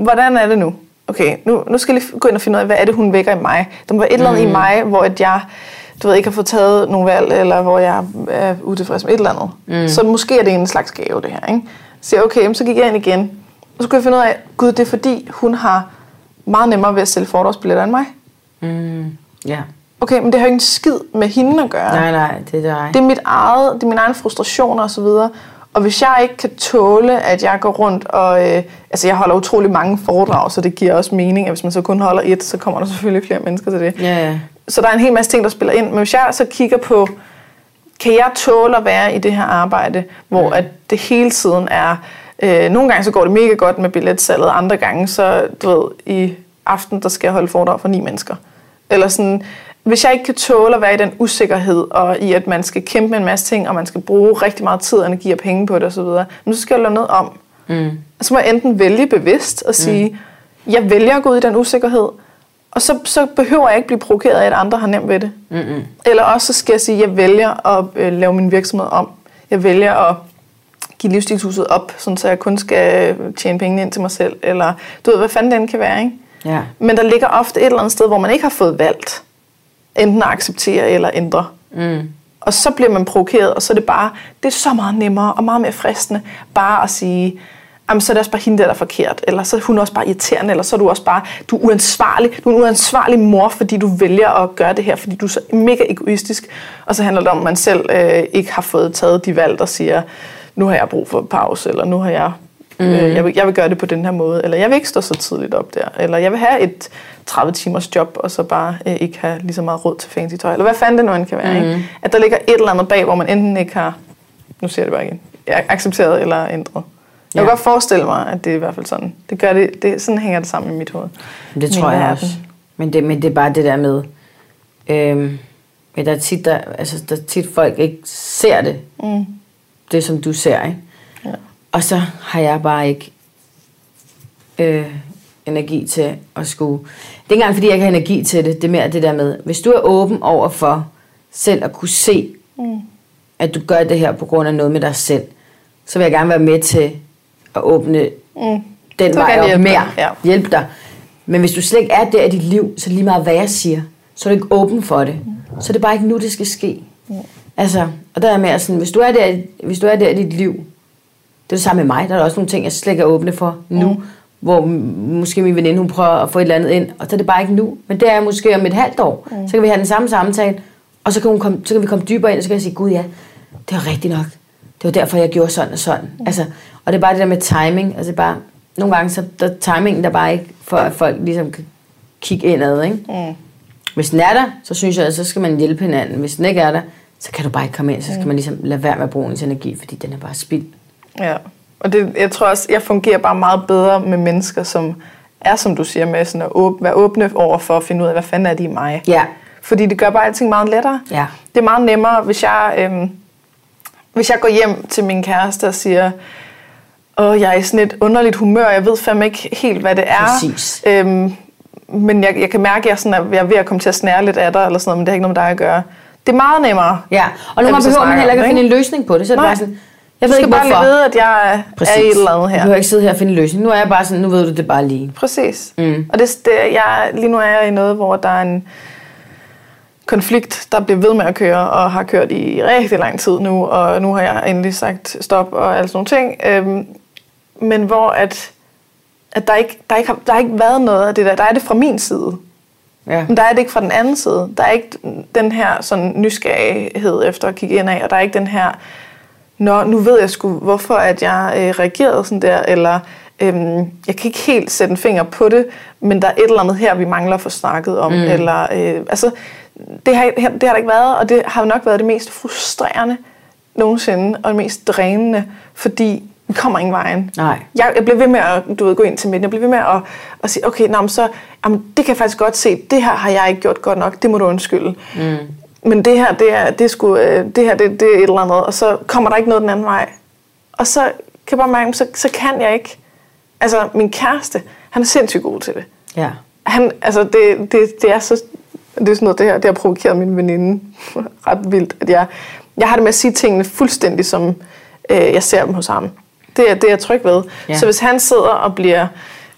hvordan er det nu? Okay, nu, nu skal jeg lige gå ind og finde ud af, hvad er det, hun vækker i mig? Der må være et eller andet mm. i mig, hvor at jeg du ved, ikke har fået taget nogle valg, eller hvor jeg er utilfreds med et eller andet. Mm. Så måske er det en slags gave, det her. Ikke? Så jeg, okay, så gik jeg ind igen. Og så kunne jeg finde ud af, gud, det er fordi, hun har meget nemmere ved at sælge foredragsbilletter end mig. Mm. Ja. Okay, men det har jo ikke en skid med hende at gøre. Nej, nej, det er dig. Det er mit eget, det er mine egne frustrationer og så videre. Og hvis jeg ikke kan tåle, at jeg går rundt og... Øh, altså, jeg holder utrolig mange foredrag, så det giver også mening, at hvis man så kun holder et, så kommer der selvfølgelig flere mennesker til det. Ja, ja. Så der er en hel masse ting, der spiller ind. Men hvis jeg så kigger på, kan jeg tåle at være i det her arbejde, hvor at det hele tiden er... Øh, nogle gange så går det mega godt med billetsalget, andre gange så, du ved, i aften, der skal jeg holde foredrag for ni mennesker. Eller sådan... Hvis jeg ikke kan tåle at være i den usikkerhed, og i at man skal kæmpe med en masse ting, og man skal bruge rigtig meget tid, energi og penge på det osv., så skal jeg lave noget om. Mm. Så må jeg enten vælge bevidst og sige, mm. jeg vælger at gå ud i den usikkerhed, og så, så behøver jeg ikke blive provokeret af, at andre har nemt ved det. Mm-hmm. Eller også så skal jeg sige, jeg vælger at øh, lave min virksomhed om. Jeg vælger at give livsstilshuset op, sådan så jeg kun skal tjene penge ind til mig selv. Eller du ved, hvad fanden den kan være, ikke? Ja. Men der ligger ofte et eller andet sted, hvor man ikke har fået valgt. Enten at acceptere eller ændre. Mm. Og så bliver man provokeret, og så er det bare, det er så meget nemmere og meget mere fristende, bare at sige, jamen så er det også bare hende, der er forkert, eller så er hun også bare irriterende, eller så er du også bare, du er uansvarlig, du er en uansvarlig mor, fordi du vælger at gøre det her, fordi du er så mega egoistisk. Og så handler det om, at man selv øh, ikke har fået taget de valg, der siger, nu har jeg brug for pause, eller nu har jeg, mm. øh, jeg, vil, jeg vil gøre det på den her måde, eller jeg vil ikke stå så tidligt op der, eller jeg vil have et tredive timers job, og så bare øh, ikke have lige så meget råd til fancy tøj, eller hvad fanden det nu end kan være. Mm. Ikke? At der ligger et eller andet bag, hvor man enten ikke har, nu siger jeg det bare igen, accepteret eller ændret. Jeg kan ja. godt forestille mig, at det er i hvert fald sådan. Det gør det, det, sådan hænger det sammen i mit hoved. Det tror jeg også. Men det, men det er bare det der med, øhm, men der er tit, der, altså, der er tit folk ikke ser det, mm. det som du ser, ikke? Ja. Og så har jeg bare ikke øh, energi til at skulle... Det er ikke engang, fordi jeg ikke har energi til det. Det er mere det der med, hvis du er åben over for selv at kunne se, mm. at du gør det her på grund af noget med dig selv, så vil jeg gerne være med til at åbne mm. den vej op mere. Ja. Hjælpe dig. Men hvis du slet ikke er der i dit liv, så lige meget hvad jeg siger, så er du ikke åben for det. Mm. Så er det bare ikke nu, det skal ske. Mm. Altså, og der er mere sådan, hvis du er der, hvis du er der i dit liv, det er det samme med mig, der er også nogle ting, jeg slet ikke er åbne for nu, mm. hvor måske min veninde, hun prøver at få et eller andet ind, og så er det bare ikke nu. Men det er måske om et halvt år, mm. så kan vi have den samme samtale, og så kan, hun komme, så kan vi komme dybere ind, og så kan jeg sige, gud ja, det var rigtigt nok. Det var derfor, jeg gjorde sådan og sådan. Mm. Altså, og det er bare det der med timing. Altså, bare, nogle gange så der timingen der bare ikke, for at folk ligesom kan kigge indad. Ikke? Mm. Hvis den er der, så synes jeg, at så skal man hjælpe hinanden. Hvis den ikke er der, så kan du bare ikke komme ind. Så skal mm. man ligesom lade være med at bruge ens energi, fordi den er bare spild. Ja, og det, jeg tror også, jeg fungerer bare meget bedre med mennesker, som er, som du siger, med sådan at åb- være åbne over for at finde ud af, hvad fanden er de i mig. Ja. Fordi det gør bare alting meget lettere. Ja. Det er meget nemmere, hvis jeg... Øhm, Hvis jeg går hjem til min kæreste og siger, åh, jeg er i sådan et underligt humør, jeg ved fandme ikke helt, hvad det er. Præcis. Øhm, men jeg, jeg kan mærke, at jeg, sådan, at jeg er ved at komme til at snære lidt af dig, eller sådan noget, men det har ikke noget med dig at gøre. Det er meget nemmere. Ja, og nogle gange behøver man heller ikke at finde en løsning på det. Så er det bare sådan, jeg ved du skal ikke bare hvorfor. lige vide, at jeg Præcis. er i et eller andet her. Du behøver ikke sidde her og finde en løsning. Nu er jeg bare sådan, nu ved du det bare lige. Præcis. Mm. Og det, det, jeg, lige nu er jeg i noget, hvor der er en konflikt, der bliver ved med at køre, og har kørt i rigtig lang tid nu, og nu har jeg endelig sagt stop og alle sådan nogle ting. Øhm, men hvor at, at der, ikke, der, ikke har, der har ikke været noget af det der. Der er det fra min side. Ja. Men der er det ikke fra den anden side. Der er ikke den her sådan nysgerrighed efter at kigge ind af, og der er ikke den her, nå, nu ved jeg sgu, hvorfor at jeg øh, reagerede sådan der, eller øhm, jeg kan ikke helt sætte en finger på det, men der er et eller andet her, vi mangler at få snakket om. Mm. Eller, øh, altså, det har, det har der ikke været, og det har nok været det mest frustrerende nogensinde, og det mest drænende, fordi vi kommer ingen vejen. Nej. Jeg, jeg bliver ved med at du ved, gå ind til midten. Jeg bliver ved med at, at sige, okay, nå, så, jamen, det kan jeg faktisk godt se. Det her har jeg ikke gjort godt nok. Det må du undskylde. Mm. Men det her, det er, det er sgu, det her, det, det er et eller andet. Og så kommer der ikke noget den anden vej. Og så kan jeg bare mærke, så, så kan jeg ikke. Altså, min kæreste, han er sindssygt god til det. Ja. Han, altså, det, det, det er så... Det er sådan noget, det her, det har provokeret min veninde ret vildt. At jeg, jeg har det med at sige tingene fuldstændig, som øh, jeg ser dem hos ham. Det er det, jeg er tryg ved. Ja. Så hvis han sidder og bliver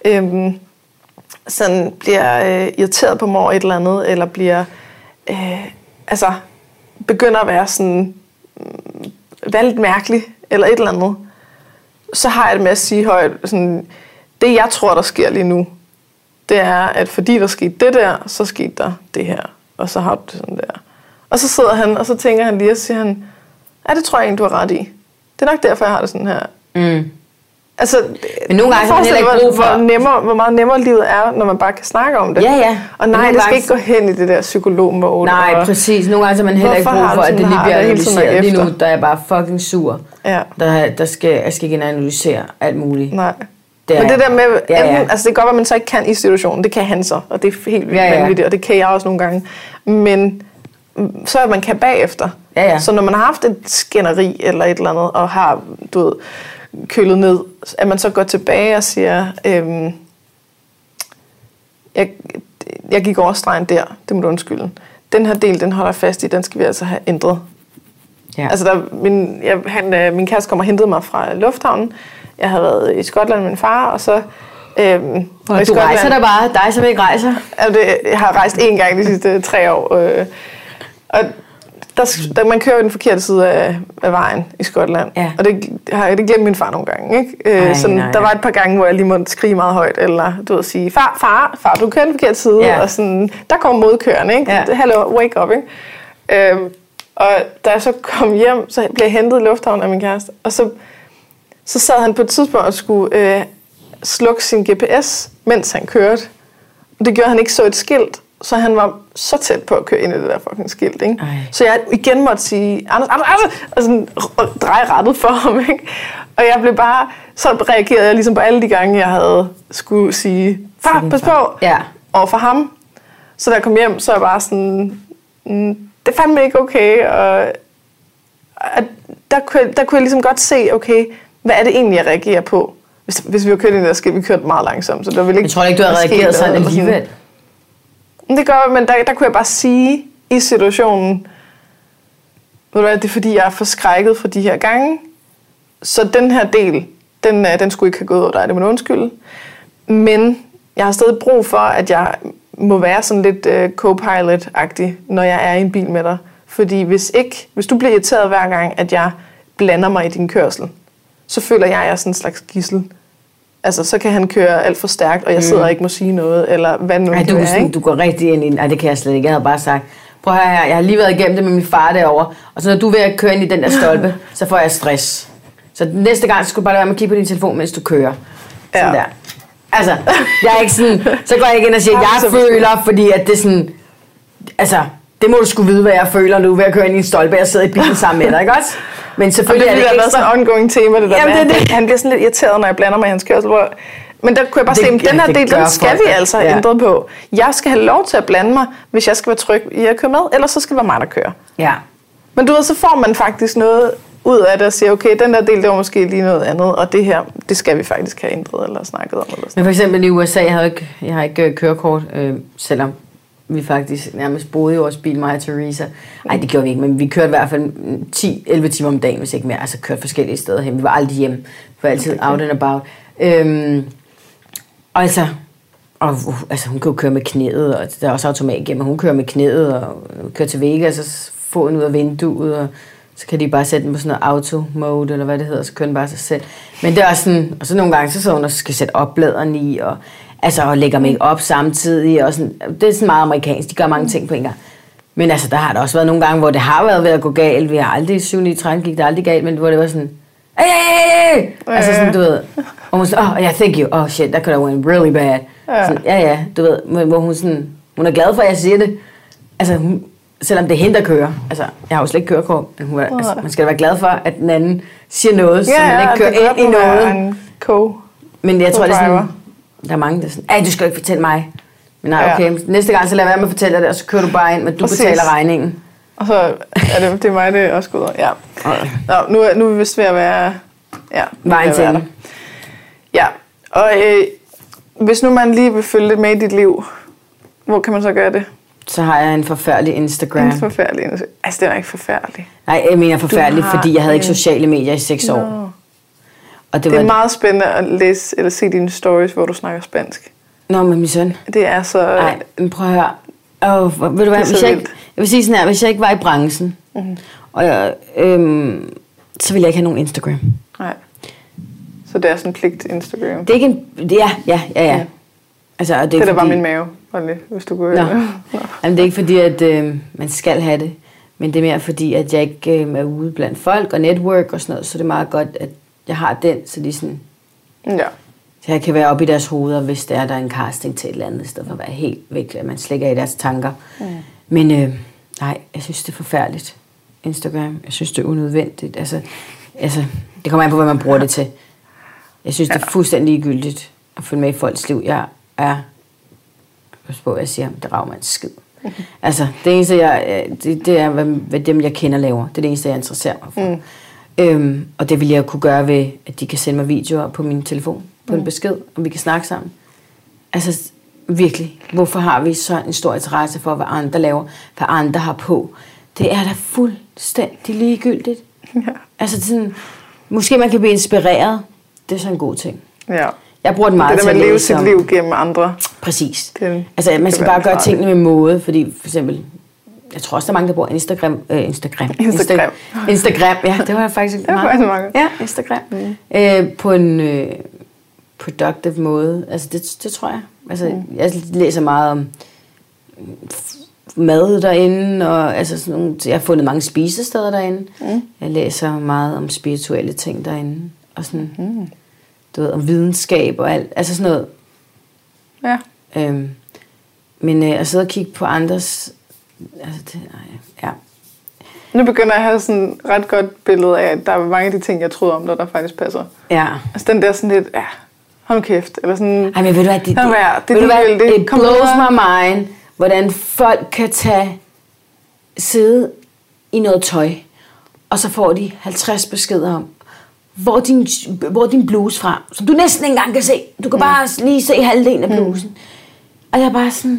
øhm, sådan bliver øh, irriteret på mig over et eller andet, eller bliver, øh, altså, begynder at være sådan, være lidt mærkelig, eller et eller andet, så har jeg det med at sige højt, sådan, det jeg tror, der sker lige nu, det er, at fordi der skete det der, så skete der det her, og så har du det sådan der. Og så sidder han, og så tænker han lige, og siger han, ja, det tror jeg egentlig, du har ret i. Det er nok derfor, jeg har det sådan her. Mm. Altså, men nogle gange har man heller ikke brug for... Hvor, nemmere, hvor meget nemmere livet er, når man bare kan snakke om det. Ja, ja. Og nej, det skal gange... ikke gå hen i det der psykolog-mode. Nej, og... præcis. Nogle gange har man heller ikke brug for, at det lige bliver analyseret. Lige nu, der er jeg bare fucking sur. Ja. Der, der skal, jeg skal ikke analysere alt muligt. Nej. Det er... Men det der med... Ja, ja. Enten, altså, det kan godt være, man så ikke kan i situationen. Det kan han så, og det er helt vildt ja, ja. vanvittigt, og det kan jeg også nogle gange. Men så er man kan bagefter. Ja, ja. Så når man har haft et skænderi eller et eller andet, og har, du ved... kølet ned, at man så går tilbage og siger, øhm, jeg, jeg gik over stregen der, det må du undskylde. Den her del, den holder fast i, den skal vi altså have ændret. Ja. Altså, der, min, jeg, han, min kæreste kom og hentede mig fra lufthavnen. Jeg havde været i Skotland med min far, og så... Øhm, og og du Skotland, rejser der bare, dig som ikke rejser? Altså, jeg har rejst én gang de sidste tre år. Øh, og Der, der, man kører jo den forkerte side af, af vejen i Skotland. Ja. Og det har jeg det glemt min far nogle gange. Ikke? Ej, sådan, nej, der var et par gange, hvor jeg lige måtte skrige meget højt, eller du ved, sige, far, far, far, du kører den forkerte side. Ja. Og sådan, der kommer modkørende, ikke? Ja. Hello, wake up, ikke? Øhm, og da jeg så kom hjem, så blev jeg hentet i lufthavnen af min kæreste. Og så, så sad han på et tidspunkt og skulle øh, slukke sin G P S, mens han kørte. Og det gjorde han ikke så et skilt. Så han var så tæt på at køre ind i det der fucking skilt, ikke? Så jeg igen måtte sige, Anders, Anders, Anders, og sådan og dreje rettet for ham, ikke? Og jeg blev bare, så reagerede jeg ligesom på alle de gange, jeg havde skulle sige, far, pas på, ja. over for ham. Så da jeg kom hjem, så er jeg bare sådan, mm, det er fandme ikke okay, og at der, kunne, der kunne jeg ligesom godt se, okay, hvad er det egentlig, jeg reagerer på? Hvis, hvis vi var kørt ind i der skilt, vi kørte meget langsomt, så der ville ikke... Jeg tror ikke, du har reageret sådan alligevel. Det gør, men der, der kunne jeg bare sige i situationen, ved du hvad, det er fordi, jeg er forskrækket for de her gange, så den her del, den, den skulle ikke have gået over dig, det må du undskylde. Men jeg har stadig brug for, at jeg må være sådan lidt uh, co-pilot-agtig, når jeg er i en bil med dig. Fordi hvis ikke, hvis du bliver irriteret hver gang, at jeg blander mig i din kørsel, så føler jeg, at jeg er sådan en slags gidsel. Altså, så kan han køre alt for stærkt, og jeg sidder og ikke må sige noget, eller hvad nu Ej, du, er, sådan, du går rigtig ind i... Nej, det kan jeg slet ikke. Jeg havde bare sagt, prøv at høre her, jeg har lige været igennem det med min far derovre, og så når du er ved at køre ind i den der stolpe, så får jeg stress. Så næste gang, så skal du bare lade være med at kigge på din telefon, mens du kører. Sådan ja. der. Altså, jeg er ikke sådan... Så går jeg ikke ind og siger, jeg føler, fordi at det er sådan... Altså, det må du sgu vide, hvad jeg føler nu ved at køre ind i en stolpe, jeg sidder i bilen sammen med dig, ikke også? Men selvfølgelig og det, er det ekstra... sådan et ongoing tema, det der Jamen, med, det, det. Han bliver sådan lidt irriteret, når jeg blander mig i hans kørsel. Hvor... Men der kunne jeg bare det, se, at den her del, den skal vi altså have ja. ændret på. Jeg skal have lov til at blande mig, hvis jeg skal være tryg i at køre med, ellers så skal det være mig, der kører. Ja. Men du ved, så får man faktisk noget ud af det og siger, okay, den der del, det var måske lige noget andet, og det her, det skal vi faktisk have ændret eller snakket om. Eller Men for eksempel i U S A, jeg har ikke, jeg har ikke kørekort, øh, selvom vi faktisk nærmest boede i vores bil, mig og Teresa. Ej, det gjorde vi ikke, men vi kørte i hvert fald ti til elleve timer om dagen, hvis ikke mere. Altså kørte forskellige steder hen. Vi var aldrig hjemme. Vi var altid okay. out and about. Øhm, og altså, og, uh, altså, hun kan jo køre med knæet, og der er også automat igennem, hun kører med knæet, og kører til Vegas, og får den ud af vinduet, og så kan de bare sætte den på sådan noget auto-mode, eller hvad det hedder, så kører den bare sig selv. Men det er også sådan, og så nogle gange, så så hun også skal sætte opladeren i, og altså, og lægger make op samtidig, og sådan, det er sådan meget amerikansk, de gør mange ting på en gang. Men altså, der har der også været nogle gange, hvor det har været ved at gå galt, vi har aldrig, syv ni tretten gik det aldrig galt, men hvor det var sådan, hey, hey, hey! Altså sådan, du ved, og hun sådan, oh yeah, thank you, oh shit, that could have went really bad. Ja, sådan, ja, ja, du ved, hvor hun sådan, hun er glad for, at jeg siger det, altså, hun, selvom det er hende, der kører, altså, jeg har jo slet ikke kørekort, men hun er, altså, man skal da være glad for, at den anden siger noget, ja, så man ikke kører ind i noget. Co- men jeg tror, det er sådan, der er mange, der er sådan, ej, du skal ikke fortælle mig. Men nej, okay, ja. Næste gang, så lad være med at fortælle det, og så kører du bare ind, men du Præcis. betaler regningen. Og så er det, det er mig, det også går ud. Ja. Nå, nu, er, nu er vi vist ved at være... Ja, vejen til det. Ja, og øh, hvis nu man lige vil følge lidt med i dit liv, hvor kan man så gøre det? Så har jeg en forfærdelig Instagram. En forfærdelig Instagram. Altså, det er ikke forfærdelig. Nej, jeg mener forfærdelig, har... fordi jeg havde ikke sociale medier i seks no. år. Og det, det var er meget spændende at læse eller se dine stories, hvor du snakker spansk. Nå, med min søn. Det er så... Nej, men prøv at høre. Oh, ved du hvad, hvis jeg, ikke, jeg vil sige sådan her, hvis jeg ikke var i branchen, mm-hmm. og jeg, øhm, så ville jeg ikke have nogen Instagram. Nej. Så det er sådan en pligt Instagram? Det er ikke en... Ja, ja, ja, ja. Mm. Altså, og det, det er fordi, der bare min mave, lige, hvis du går... Nå. Nå. Jamen, det er ikke fordi, at øh, man skal have det, men det er mere fordi, at jeg ikke øh, er ude blandt folk og network og sådan noget, så det er meget godt, at jeg har den, så de sådan... Ja. Så jeg kan være oppe i deres hoveder, hvis der er der er en casting til et eller andet, i stedet for at være helt væk, at man slet ikke er i deres tanker. Mm. Men øh, nej, jeg synes, det er forfærdeligt. Instagram, jeg synes, det er unødvendigt. Altså, altså, det kommer an på, hvad man bruger det til. Jeg synes, ja. det er fuldstændig ligegyldigt at følge med i folks liv. Jeg er... Pas på, jeg siger, det rager mig en skid. Mm. Altså, det eneste, jeg, det, det er, hvad, hvad dem, jeg kender, laver. Det er det eneste, jeg interesserer mig for. Mm. Øhm, og det vil jeg kunne gøre ved, at de kan sende mig videoer på min telefon, på mm. en besked, om vi kan snakke sammen. Altså, virkelig. Hvorfor har vi så en stor interesse for, hvad andre laver, hvad andre har på? Det er da fuldstændig ligegyldigt. Ja. Altså, sådan, måske man kan blive inspireret. Det er så en god ting. Ja. Jeg bruger det meget det der med at leve sit liv gennem andre. Præcis. Det, altså, man skal bare gøre tingene med måde, fordi for eksempel, jeg tror også, der er mange, der bruger Instagram. Øh, Instagram. Instagram. Insta- Instagram, ja, det var faktisk det var meget. faktisk mange. Ja, Instagram. Mm. Øh, på en øh, productive måde. Altså, det, det tror jeg. Altså, mm. jeg læser meget om mad derinde, og altså sådan nogle, jeg har fundet mange spisesteder derinde. Mm. Jeg læser meget om spirituelle ting derinde, og sådan... Mm. Du ved, om videnskab og alt, altså sådan noget. Ja. Øhm, men øh, at sidde og kigge på andres, altså det, nej, ja. Nu begynder jeg at have sådan et ret godt billede af, at der er mange af de ting, jeg troede om dig, der faktisk passer. Ja. Altså den der sådan lidt, ja, hold kæft, eller sådan... Ej, men ved du hvad, det, det, være, det, ved du hvad, det, it blows my mind, hvordan folk kan tage, sidde i noget tøj, og så får de halvtreds beskeder om, Hvor din, hvor din bluse fra, som du næsten ikke engang kan se. Du kan mm. bare lige se halvdelen af blusen. Mm. Og jeg er bare sådan...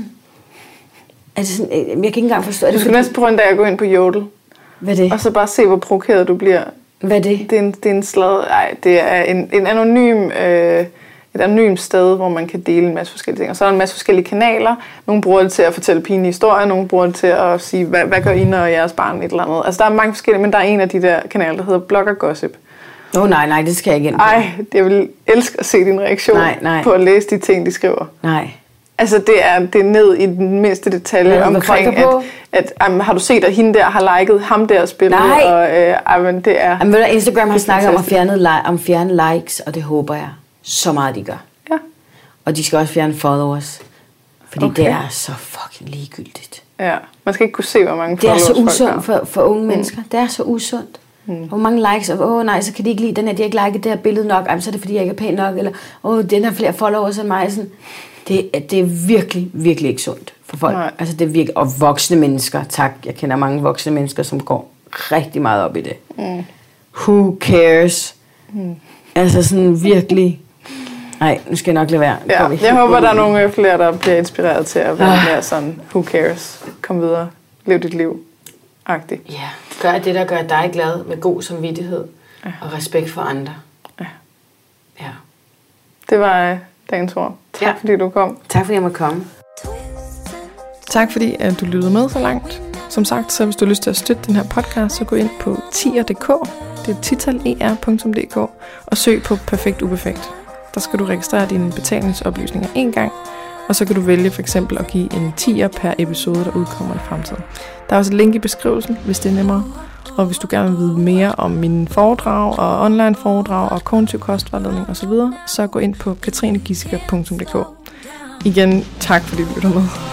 Altså sådan jeg kan ikke engang forstå... Du skal næsten prøve en dag at gå ind på Jodel. Hvad er det? Og så bare se, hvor provokeret du bliver. Hvad er det? Det er en, det er en slad... Ej, det er en, en anonym... Øh, et anonymt sted, hvor man kan dele en masse forskellige ting. Og så er der en masse forskellige kanaler. Nogle bruger det til at fortælle pinlige historier, nogle bruger det til at sige, hvad, hvad gør I, når jeres barn et eller andet. Altså, der er mange forskellige, men der er en af de der kanaler, der hedder Blogger Gossip. Åh oh, nej, nej, det skal jeg ikke ind på. Ej, jeg vil elske at se din reaktion nej, nej. på at læse de ting, de skriver. Nej. Altså, det er, det er ned i den mindste detalje ja, omkring, at, at, at um, har du set, at hende der har liket ham der spillet? Nej. Og, øh, men det er... Jamen, ved du, Instagram har snakket om at fjerne, li- om fjerne likes, og det håber jeg så meget, de gør. Ja. Og de skal også fjerne followers, fordi okay. det er så fucking ligegyldigt. Ja, man skal ikke kunne se, hvor mange followers folk har. Det er så usundt for, for unge mm. mennesker. Det er så usundt. Mm. Hvor mange likes, og åh nej, så kan de ikke lide den her, de har ikke liket det her billede nok, Ej, så er det fordi, jeg ikke er pæn nok, eller åh, den har flere followers end mig. Sådan. Det, det er virkelig, virkelig ikke sundt for folk. Nej. Altså, det er virkelig, og voksne mennesker, tak, jeg kender mange voksne mennesker, som går rigtig meget op i det. Mm. Who cares? Mm. Altså sådan virkelig... Nej, nu skal jeg nok lade være. Ja, jeg håber, der er nogle flere, der bliver inspireret til at være mere sådan, who cares? Kom videre, lev dit liv. Agtigt. Ja, gør det, der gør dig glad med god samvittighed ja. og respekt for andre. Ja. Ja. Det var uh, dagens ord. Tak ja. fordi du kom. Tak fordi jeg måtte komme. Tak fordi at du lyttede med så langt. Som sagt, så hvis du har lyst til at støtte den her podcast, så gå ind på tier punktum d k. Det er titaler punktum d k og søg på Perfekt Uperfekt. Der skal du registrere dine betalingsoplysninger en gang, og så kan du vælge for eksempel at give en tier per episode, der udkommer i fremtiden. Der er også et link i beskrivelsen, hvis det er nemmere. Og hvis du gerne vil vide mere om mine foredrag og online foredrag og kognitiv kostvejledning osv., så gå ind på katrinegissiker punktum d k. Igen, tak fordi du lytter med.